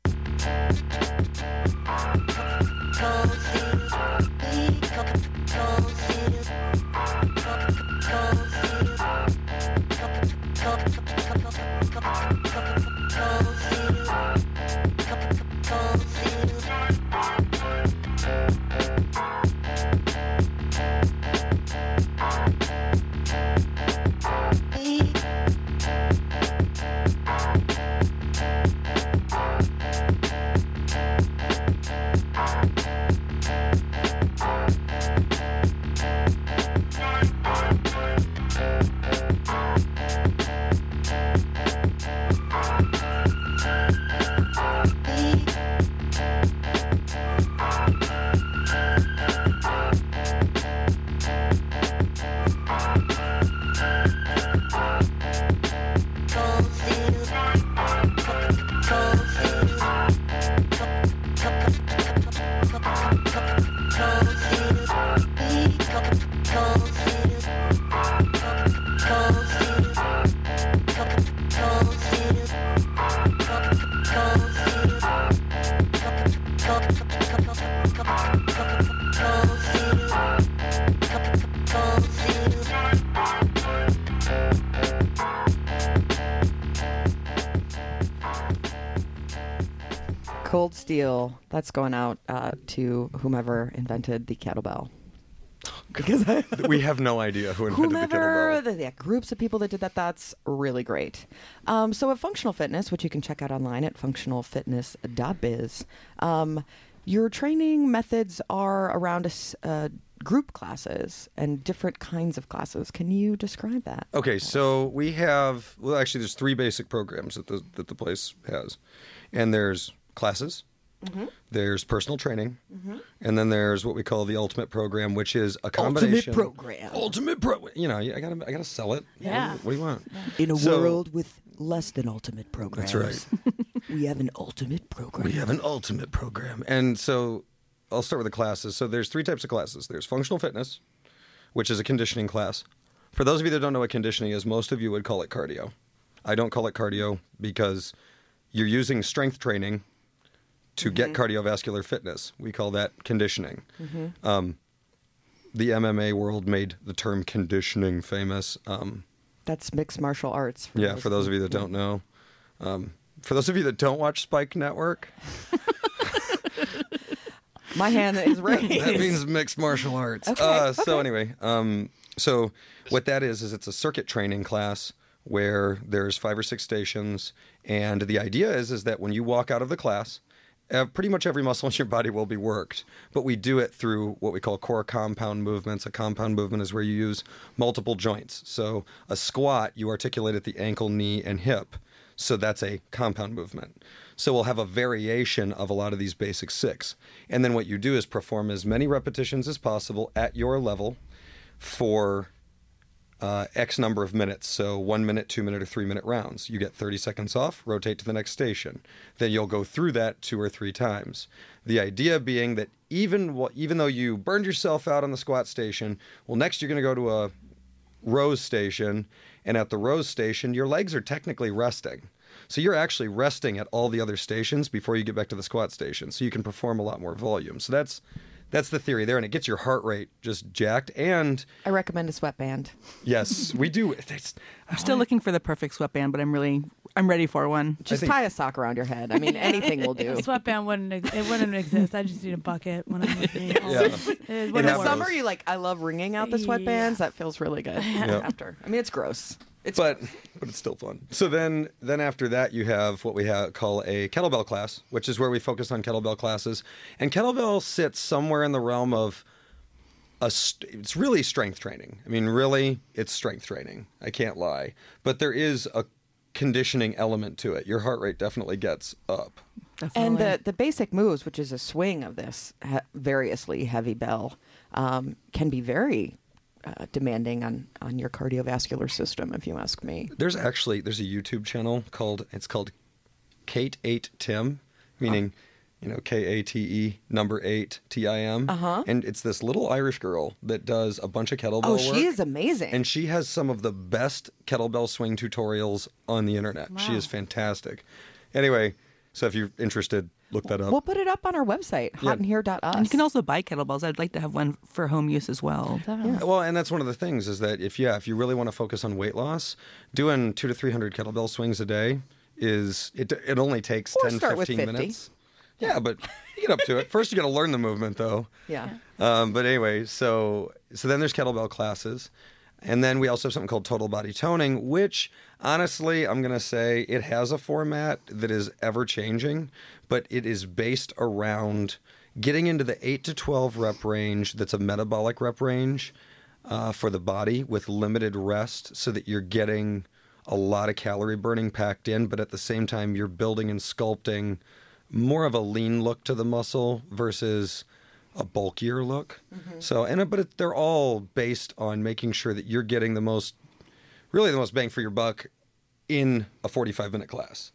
Cold steel. Cold steel. Cold steel. Cold steel. Cold Steel. That's going out to whomever invented the kettlebell. Because We have no idea who invented the whomever, kettlebell. the groups of people that did that, that's really great. So at Functional Fitness, which you can check out online at functionalfitness.biz, your training methods are around group classes and different kinds of classes. Can you describe that? Okay, so we have, well, actually, there's three basic programs that the place has. And there's classes, there's personal training, and then there's what we call the Ultimate Program, which is a combination. Ultimate Pro. You know, I gotta sell it. Yeah. What do you want? In a So- world with less than ultimate programs. That's right. We have an ultimate program. We have an ultimate program. And so I'll start with the classes. So there's three types of classes. There's functional fitness, which is a conditioning class. For those of you that don't know what conditioning is, most of you would call it cardio. I don't call it cardio because you're using strength training to get cardiovascular fitness. We call that conditioning. The MMA world made the term conditioning famous. That's mixed martial arts. For those of you that don't know. For those of you that don't watch Spike Network, My hand is raised. that means mixed martial arts. So anyway, so what that is it's a circuit training class where there's 5 or 6 stations, and the idea is that when you walk out of the class, pretty much every muscle in your body will be worked, but we do it through what we call core compound movements. A compound movement is where you use multiple joints. So a squat, you articulate at the ankle, knee, and hip. So that's a compound movement. So we'll have a variation of a lot of these basic 6. And then what you do is perform as many repetitions as possible at your level for X number of minutes. So 1 minute, 2 minute, or 3 minute rounds. You get 30 seconds off, rotate to the next station. Then you'll go through that 2 or 3 times. The idea being that even though you burned yourself out on the squat station, well, next you're going to go to a rows station, and at the rows station, your legs are technically resting. So you're actually resting at all the other stations before you get back to the squat station, so you can perform a lot more volume. So that's the theory there, and it gets your heart rate just jacked. And I recommend a sweatband. yes, we do. I'm still looking for the perfect sweatband, but I'm ready for one. Just tie a sock around your head. I mean, anything will do. A sweatband wouldn't exist. I just need a bucket when I'm looking. In the summer, I love wringing out the sweatbands. That feels really good after. I mean, it's gross. But it's still fun. So then after that, you have what we call a kettlebell class, which is where we focus on kettlebell classes. And kettlebell sits somewhere in the realm of it's really strength training. I mean, really, it's strength training. I can't lie. But there is a conditioning element to it. Your heart rate definitely gets up. Definitely. And the basic moves, which is a swing of this variously heavy bell, can be very demanding on your cardiovascular system, if you ask me. There's a YouTube channel called Kate 8 Tim, meaning Kate number 8 TIM. And it's this little Irish girl that does a bunch of kettlebell work. She is amazing. And she has some of the best kettlebell swing tutorials on the internet. Wow. She is fantastic. Anyway, so if you're interested, look that up. We'll put it up on our website, hotandhere.us. And you can also buy kettlebells. I'd like to have one for home use as well. Yeah. Well, and that's one of the things is that if you really want to focus on weight loss, doing 200 to 300 kettlebell swings a day it only takes 10, 15 minutes. Yeah, but you get up to it. First, you got to learn the movement, though. Yeah. But anyway, so then there's kettlebell classes. And then we also have something called total body toning, which honestly, I'm going to say it has a format that is ever changing, but it is based around getting into the 8 to 12 rep range. That's a metabolic rep range for the body with limited rest so that you're getting a lot of calorie burning packed in, but at the same time, you're building and sculpting more of a lean look to the muscle versus a bulkier look. But they're all based on making sure that you're getting the most bang for your buck in a 45-minute class.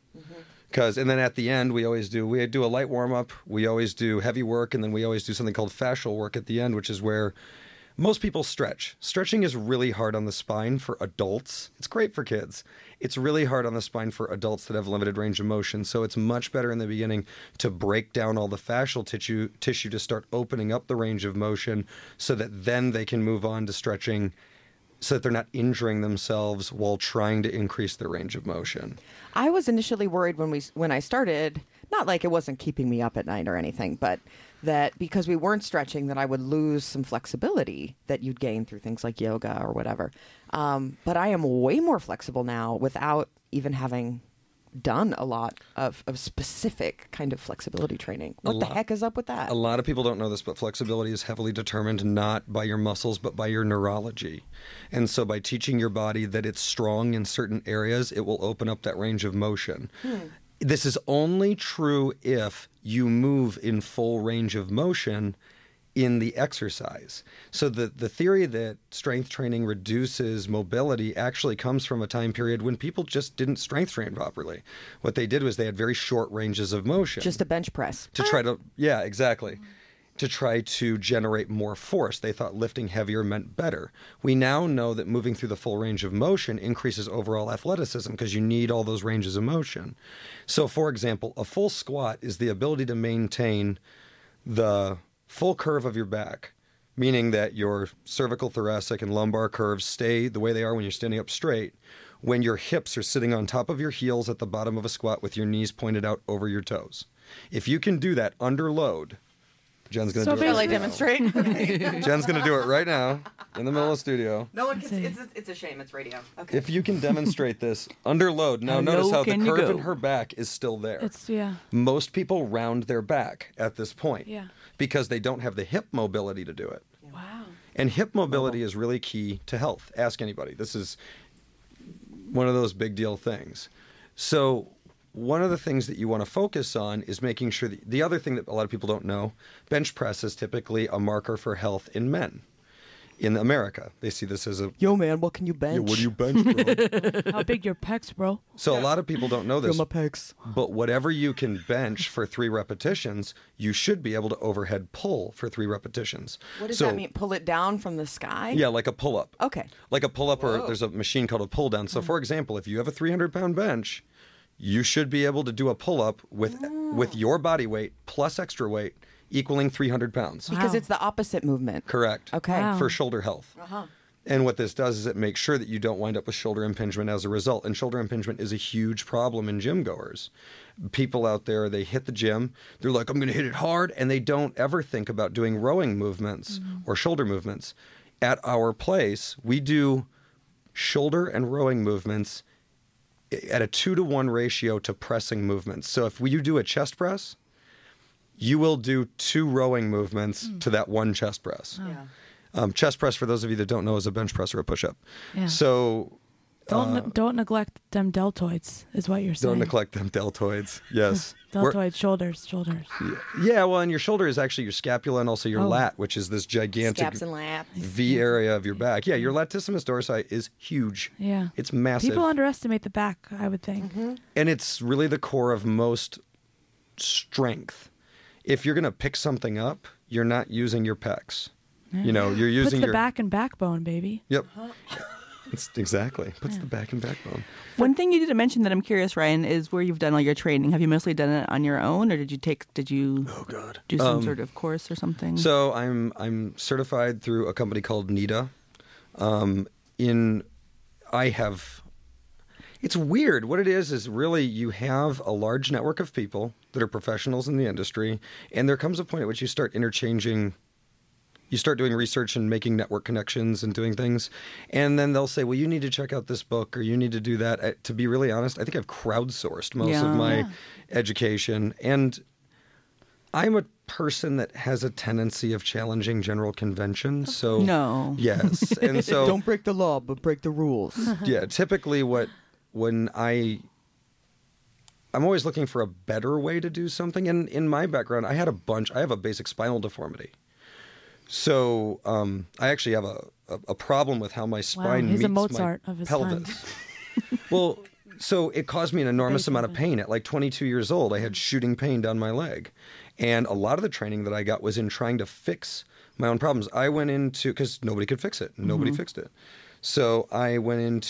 And then at the end, we do a light warm-up, we always do heavy work, and then we always do something called fascial work at the end, which is where most people stretch. Stretching is really hard on the spine for adults. It's great for kids. It's really hard on the spine for adults that have limited range of motion. So it's much better in the beginning to break down all the fascial tissue to start opening up the range of motion so that then they can move on to stretching so that they're not injuring themselves while trying to increase their range of motion. I was initially worried when I started, not like it wasn't keeping me up at night or anything, but that because we weren't stretching that I would lose some flexibility that you'd gain through things like yoga or whatever. But I am way more flexible now without even having done a lot of specific kind of flexibility training. What the heck is up with that? A lot of people don't know this, but flexibility is heavily determined not by your muscles, but by your neurology. And so by teaching your body that it's strong in certain areas, it will open up that range of motion. This is only true if you move in full range of motion in the exercise. So the theory that strength training reduces mobility actually comes from a time period when people just didn't strength train properly. What they did was they had very short ranges of motion. Just a bench press. To try to, yeah, exactly. To try to generate more force. They thought lifting heavier meant better. We now know that moving through the full range of motion increases overall athleticism because you need all those ranges of motion. So, for example, a full squat is the ability to maintain the full curve of your back, meaning that your cervical, thoracic, and lumbar curves stay the way they are when you're standing up straight, when your hips are sitting on top of your heels at the bottom of a squat with your knees pointed out over your toes. If you can do that under load, Jen's going to do it right now. Demonstrate? Jen's going to do it right now in the middle of the studio. No, it's a shame. It's radio. Okay. If you can demonstrate this under load, now notice how the curve in her back is still there. Most people round their back at this point because they don't have the hip mobility to do it. Wow. And hip mobility is really key to health. Ask anybody. This is one of those big deal things. So one of the things that you want to focus on is making sure that the other thing that a lot of people don't know, bench press is typically a marker for health in men. In America, they see this as a Yo, man, what can you bench? yeah, what do you bench, bro? How big your pecs, bro? So a lot of people don't know Feel this. my pecs. But whatever you can bench for 3 repetitions, you should be able to overhead pull for 3 repetitions. What does So, that mean? Pull it down from the sky? Yeah, like a pull-up. Okay. Like a pull-up, or there's a machine called a pull-down. So, for example, if you have a 300-pound bench, you should be able to do a pull-up with your body weight plus extra weight equaling 300 pounds. Because Wow. it's the opposite movement. Correct. Okay. Wow. For shoulder health. And what this does is it makes sure that you don't wind up with shoulder impingement as a result. And shoulder impingement is a huge problem in gym goers. People out there, they hit the gym, they're like, I'm going to hit it hard, and they don't ever think about doing rowing movements or shoulder movements. At our place, we do shoulder and rowing movements at a 2-to-1 ratio to pressing movements. So if you do a chest press, you will do 2 rowing movements to that 1 chest press. Chest press, for those of you that don't know, is a bench press or a push-up. Yeah. So Don't neglect them deltoids, is what you're saying. don't neglect them deltoids. Yes. We're- Deltoids, shoulders. Yeah, well, and your shoulder is actually your scapula and also your Oh. lat, which is this gigantic Scaps and laps. V area of your back. Yeah, your latissimus dorsi is huge. Yeah. It's massive. People underestimate the back, I would think. And it's really the core of most strength. If you're going to pick something up, you're not using your pecs. You know, you're Puts using the your back and backbone, baby. Yep. It's exactly. Puts the back and backbone. One thing you didn't mention that I'm curious, Ryan, is where you've done all your training. Have you mostly done it on your own, or did you Oh God. do some sort of course or something? So I'm certified through a company called NIDA. It's weird. What it is really you have a large network of people that are professionals in the industry, and there comes a point at which you start interchanging. You start doing research and making network connections and doing things, and then they'll say, well, you need to check out this book or you need to do that. To be really honest, I think I've crowdsourced most of my education, and I'm a person that has a tendency of challenging general conventions. So No. yes, and so Don't break the law, but break the rules. yeah, typically when I'm always looking for a better way to do something. And in my background, I have a basic spinal deformity. So I actually have a problem with how my spine he's meets a Mozart my of his pelvis. Well, so it caused me an enormous amount of pain. At like 22 years old, I had shooting pain down my leg. And a lot of the training that I got was in trying to fix my own problems. I went into, because nobody could fix it. Nobody fixed it. So I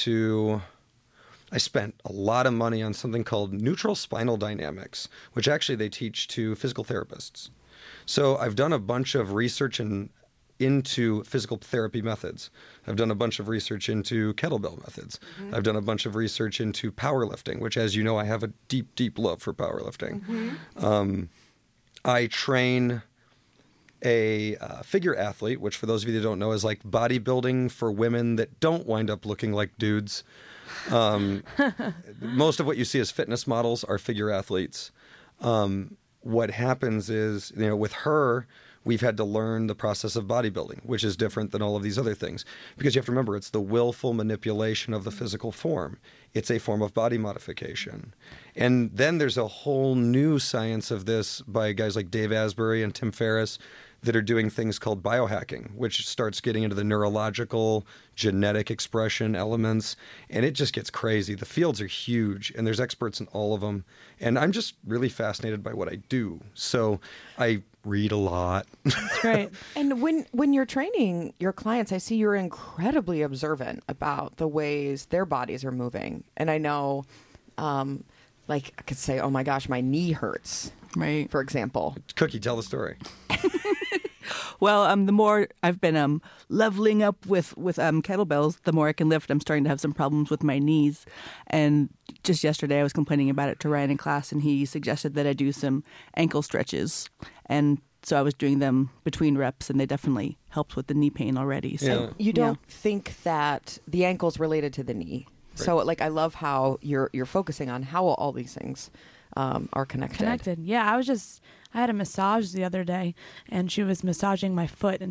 spent a lot of money on something called neutral spinal dynamics, which actually they teach to physical therapists. So I've done a bunch of research into physical therapy methods. I've done a bunch of research into kettlebell methods. I've done a bunch of research into powerlifting, which, as you know, I have a deep, deep love for powerlifting. I train a figure athlete, which for those of you that don't know is like bodybuilding for women that don't wind up looking like dudes. Most of what you see as fitness models are figure athletes. What happens is, with her, we've had to learn the process of bodybuilding, which is different than all of these other things. Because you have to remember, it's the willful manipulation of the physical form. It's a form of body modification. And then there's a whole new science of this by guys like Dave Asbury and Tim Ferriss that are doing things called biohacking, which starts getting into the neurological, genetic expression elements, and it just gets crazy. The fields are huge, and there's experts in all of them, and I'm just really fascinated by what I do. So I read a lot. That's great. And when you're training your clients, I see you're incredibly observant about the ways their bodies are moving. And I know, like I could say, oh my gosh, my knee hurts, Right. for example. Cookie, tell the story. Well, the more I've been leveling up with kettlebells, the more I can lift. I'm starting to have some problems with my knees. And just yesterday I was complaining about it to Ryan in class, and he suggested that I do some ankle stretches. And so I was doing them between reps, and they definitely helped with the knee pain already. So Yeah. You don't think that the ankle's related to the knee. So like I love how you're focusing on how all these things are connected. Yeah, I had a massage the other day, and she was massaging my foot, and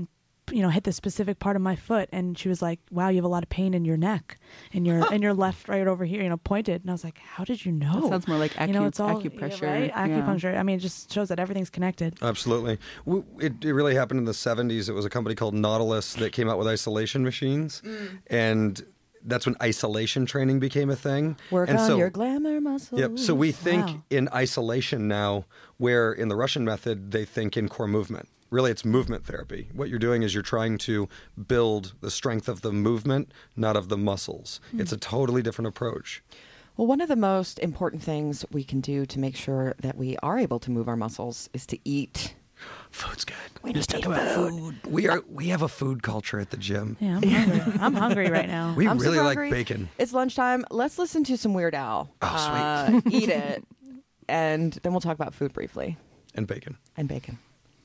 hit this specific part of my foot, and she was like, wow, you have a lot of pain in your neck, and your left right over here, pointed. And I was like, how did you know? That sounds more like it's all, acupressure. yeah, right? Yeah. Acupuncture. I mean, it just shows that everything's connected. Absolutely. It really happened in the 70s. It was a company called Nautilus that came out with isolation machines. And that's when isolation training became a thing. Work and on your glamour muscles. Yep. So we think Wow. in isolation now, where in the Russian method, they think in core movement. Really, it's movement therapy. What you're doing is you're trying to build the strength of the movement, not of the muscles. It's a totally different approach. Well, one of the most important things we can do to make sure that we are able to move our muscles is to eat. Food's good. We need to eat food. We have a food culture at the gym. Yeah, I'm hungry. I'm hungry right now. We I'm really super like hungry. bacon. It's lunchtime. Let's listen to some Weird Al. Oh, sweet. Eat it. And then we'll talk about food briefly. And bacon. And bacon.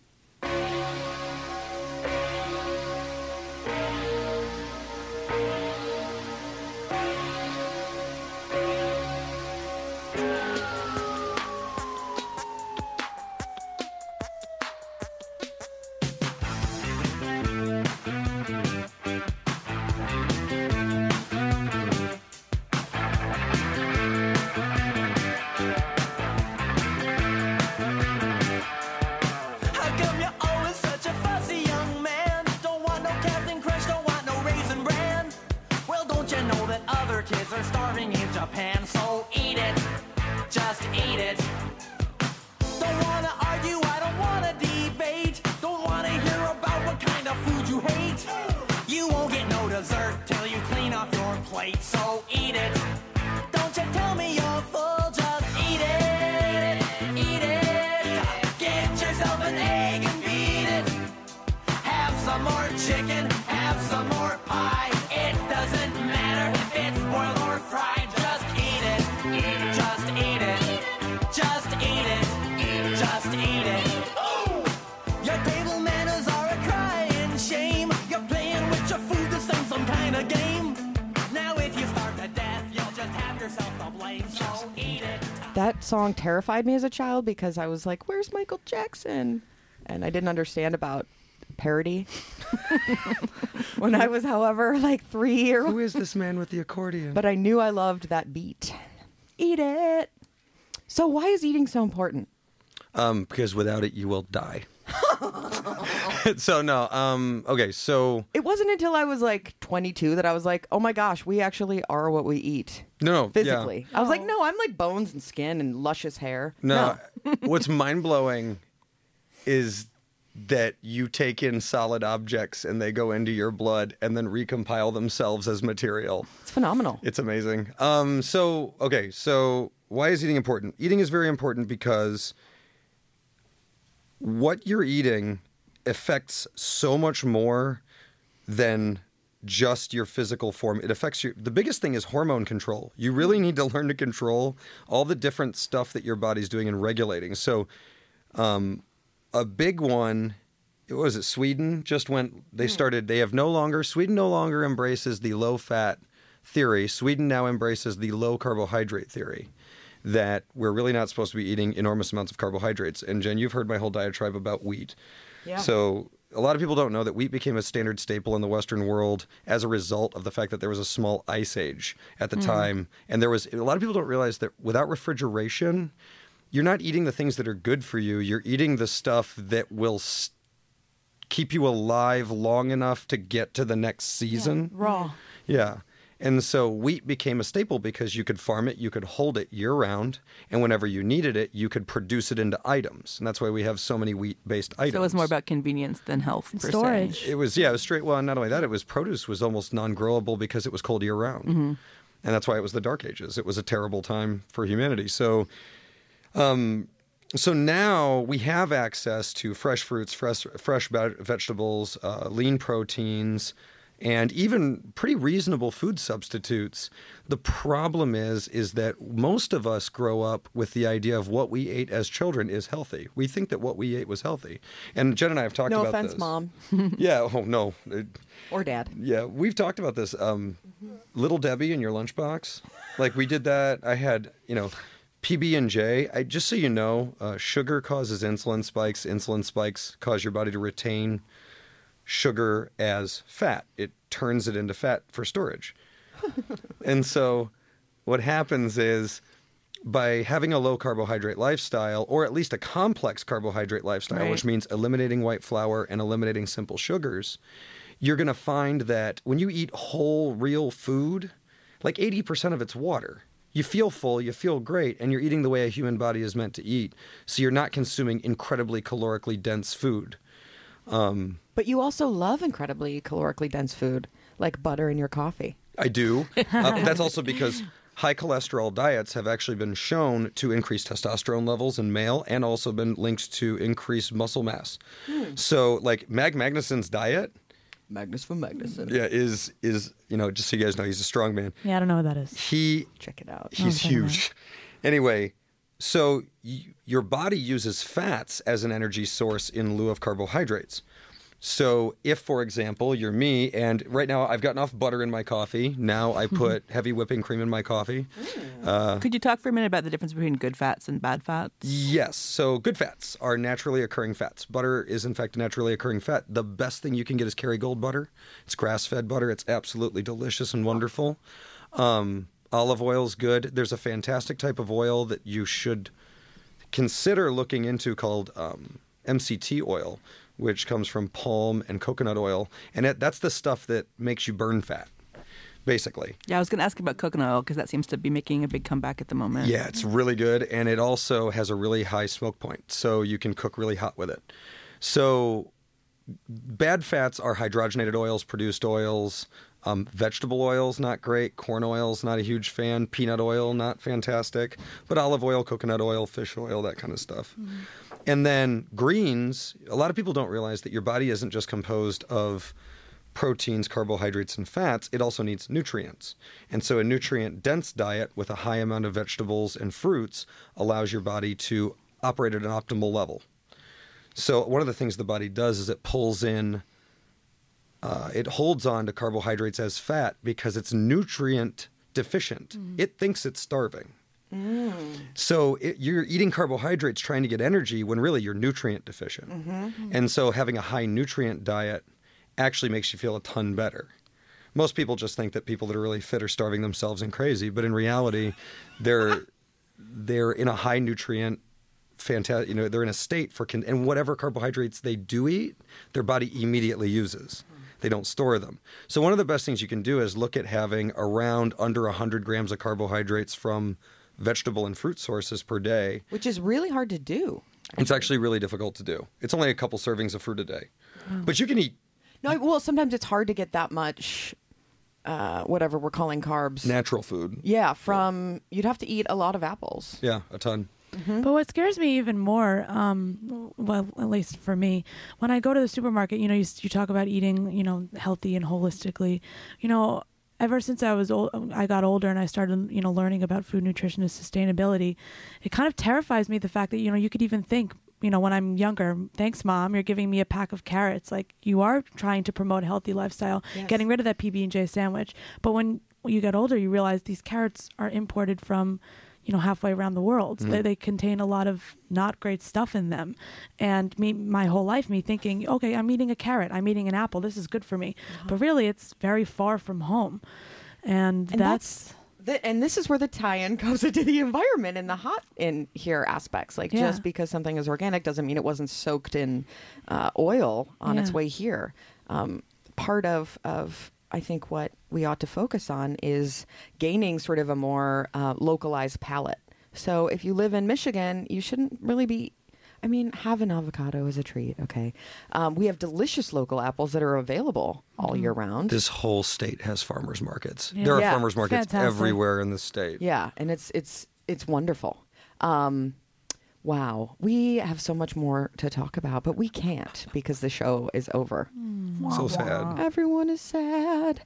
How come you're always such a fussy young man? Don't want no Captain Crunch, don't want no Raisin Bran. Well, don't you know that other kids are starving in Japan? So eat it, just eat it. Don't wanna argue, I don't wanna debate. Don't wanna hear about what kind of food you hate. You won't get no dessert till you clean off your plate. So eat it. Don't you tell me you're full, just eat it. Eat it. Get yourself an egg and beat it. Have some more chicken, have some more pie. It doesn't matter if it's boiled or fried. Just eat it. Just eat it. Just eat it. Just eat it. Your table manners are a crying shame. You're playing with your food, this ain't some kind of game. Now if you starve to death, you'll just have yourself to blame. So eat it. That song terrified me as a child because I was like, where's Michael Jackson? And I didn't understand about parody. When I was, however, like 3 or Who is this man with the accordion? but I knew I loved that beat. Eat it. So why is eating so important? Because without it, you will die. So no. Okay. So It wasn't until I was like 22 that I was like, oh my gosh, we actually are what we eat no. physically. I was like, no, I'm like bones and skin and luscious hair. No. What's mind blowing is that you take in solid objects and they go into your blood and then recompile themselves as material. It's phenomenal. It's amazing. So why is eating important? Eating is very important because what you're eating affects so much more than just your physical form. It affects the biggest thing is hormone control. You really need to learn to control all the different stuff that your body's doing and regulating. So, a big one, what was it? Sweden just went, Sweden no longer embraces the low fat theory. Sweden now embraces the low carbohydrate theory, that we're really not supposed to be eating enormous amounts of carbohydrates. And Jen, you've heard my whole diatribe about wheat. Yeah. So a lot of people don't know that wheat became a standard staple in the Western world as a result of the fact that there was a small ice age at the time. And a lot of people don't realize that without refrigeration, you're not eating the things that are good for you. You're eating the stuff that will keep you alive long enough to get to the next season. Raw. Yeah. And so wheat became a staple because you could farm it, you could hold it year round, and whenever you needed it, you could produce it into items. And that's why we have so many wheat-based items. So it was more about convenience than health, per Storage. se. It was straight. Well, not only that, produce was almost non-growable because it was cold year round. And that's why it was the Dark Ages. It was a terrible time for humanity. So now we have access to fresh fruits, fresh vegetables, lean proteins, and even pretty reasonable food substitutes. The problem is that most of us grow up with the idea of what we ate as children is healthy. We think that what we ate was healthy. And Jen and I have talked No about offense, this. Mom. Yeah. Oh, no. Or Dad. Yeah, we've talked about this. Little Debbie in your lunchbox. Like we did that. I had, PB&J. Just so you know, sugar causes insulin spikes. Insulin spikes cause your body to retain sugar as fat. It turns it into fat for storage. And so what happens is by having a low carbohydrate lifestyle, or at least a complex carbohydrate lifestyle, Right. which means eliminating white flour and eliminating simple sugars, you're going to find that when you eat whole, real food, like 80% of it's water. You feel full, you feel great, and you're eating the way a human body is meant to eat. So you're not consuming incredibly calorically dense food. But you also love incredibly calorically dense food, like butter in your coffee. I do. That's also because high cholesterol diets have actually been shown to increase testosterone levels in male and also been linked to increased muscle mass. So like Magnuson's diet, Magnus from Magnuson. yeah, is just so you guys know, he's a strong man. Yeah, I don't know what that is. Check it out. He's check it out. huge. Anyway, so your body uses fats as an energy source in lieu of carbohydrates. So if, for example, you're me, and right now I've gotten off butter in my coffee. Now I put heavy whipping cream in my coffee. Could you talk for a minute about the difference between good fats and bad fats? Yes. So good fats are naturally occurring fats. Butter is, in fact, a naturally occurring fat. The best thing you can get is Kerrygold butter. It's grass-fed butter. It's absolutely delicious and wonderful. Olive oil is good. There's a fantastic type of oil that you should consider looking into called MCT oil, which comes from palm and coconut oil. And that's the stuff that makes you burn fat, basically. Yeah, I was going to ask about coconut oil because that seems to be making a big comeback at the moment. Yeah, it's really good, and it also has a really high smoke point, so you can cook really hot with it. So bad fats are hydrogenated oils, produced oils, vegetable oils, not great. Corn oils, not a huge fan. Peanut oil, not fantastic. But olive oil, coconut oil, fish oil, that kind of stuff. And then greens, a lot of people don't realize that your body isn't just composed of proteins, carbohydrates, and fats. It also needs nutrients. And so a nutrient-dense diet with a high amount of vegetables and fruits allows your body to operate at an optimal level. So one of the things the body does is it pulls in, it holds on to carbohydrates as fat because it's nutrient deficient. It thinks it's starving. So you're eating carbohydrates trying to get energy when really you're nutrient deficient. And so having a high nutrient diet actually makes you feel a ton better. Most people just think that people that are really fit are starving themselves and crazy, but in reality, they're in a high nutrient fantastic, they're in a state for, and whatever carbohydrates they do eat, their body immediately uses. They don't store them. So one of the best things you can do is look at having around under 100 grams of carbohydrates from vegetable and fruit sources per day. Which is really hard to do. It's actually really difficult to do. It's only a couple servings of fruit a day. But you can eat No, well, sometimes it's hard to get that much, whatever we're calling carbs. natural food. Yeah, you'd have to eat a lot of apples. Yeah, a ton. But what scares me even more, well, at least for me, when I go to the supermarket, you talk about eating, healthy and holistically. Ever since I got older and I started, learning about food nutrition and sustainability, it kind of terrifies me the fact that, you could even think, when I'm younger, thanks, Mom, you're giving me a pack of carrots. Like, you are trying to promote a healthy lifestyle, Yes. getting rid of that PB&J sandwich. But when you get older, you realize these carrots are imported from halfway around the world. They contain a lot of not great stuff in them. And my whole life, thinking, okay, I'm eating a carrot, I'm eating an apple, this is good for me. But really, it's very far from home. And that's and this is where the tie-in goes into the environment and the hot in here aspects. Like, Yeah. just because something is organic doesn't mean it wasn't soaked in oil on its Yeah. way here. Part of I think what we ought to focus on is gaining sort of a more localized palate. So if you live in Michigan, you shouldn't really be, have an avocado as a treat, okay? We have delicious local apples that are available all year round. This whole state has farmers markets. Yeah. There are Yeah, farmers markets fantastic. everywhere in the state. Yeah, and it's wonderful. Wow, we have so much more to talk about, but we can't because the show is over. So sad. Everyone is sad.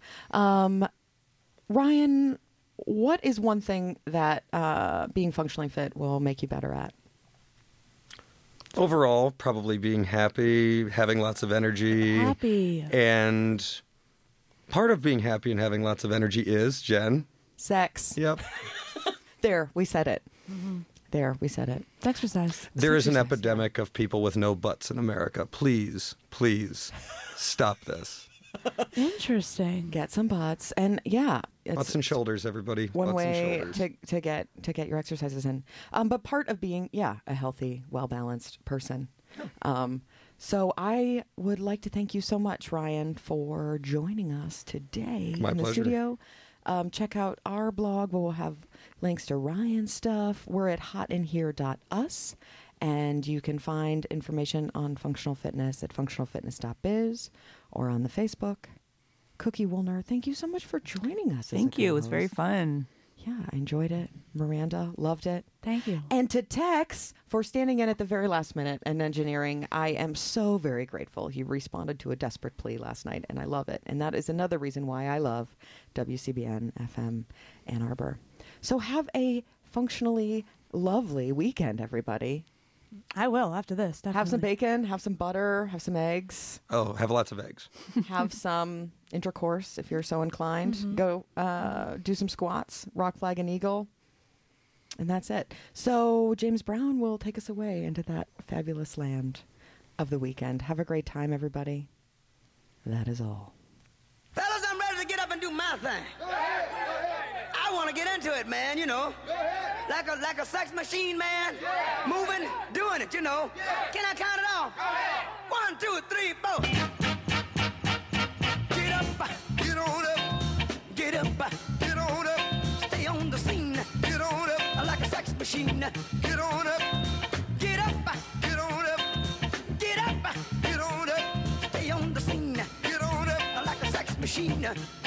Ryan, what is one thing that being functionally fit will make you better at? Overall, probably being happy, having lots of energy. happy. And part of being happy and having lots of energy is, Jen. Sex. Yep. There, we said it. There, we said it. It's exercise. There is an exercise, epidemic of people with no butts in America. Please, please stop this. Interesting. Get some butts, and yeah, it's Butts and shoulders, everybody. one Butts way and shoulders. to get your exercises in. But part of being a healthy, well balanced person. So I would like to thank you so much, Ryan, for joining us today My in the pleasure. studio. Check out our blog. We'll have links to Ryan's stuff. We're at hotinhere.us, and you can find information on functional fitness at functionalfitness.biz or on the Facebook. Cookie Woolner, thank you so much for joining us. Thank you. It was very fun. Yeah, I enjoyed it. Miranda, loved it. Thank you. And to Tex for standing in at the very last minute and engineering, I am so very grateful. He responded to a desperate plea last night, and I love it. And that is another reason why I love WCBN FM Ann Arbor. So have a functionally lovely weekend, everybody. I will after this. Definitely. Have some bacon, have some butter, have some eggs, Oh, have lots of eggs. have some intercourse if you're so inclined. Go do some squats, rock, flag, and eagle. And that's it. So James Brown will take us away into that fabulous land of the weekend. Have a great time, everybody. That is all. Fellas, I'm ready to get up and do my thing. I want to get into it, man, you know. Like a sex machine, man. Moving, doing it, you know. Can I count it off? 1, 2, 3, 4. Get up, get on up. Get up, get on up. Stay on the scene. Get on up. Like a sex machine. Get on up. Get up, get on up. Get up, get on up. Stay on the scene. Get on up. Like a sex machine.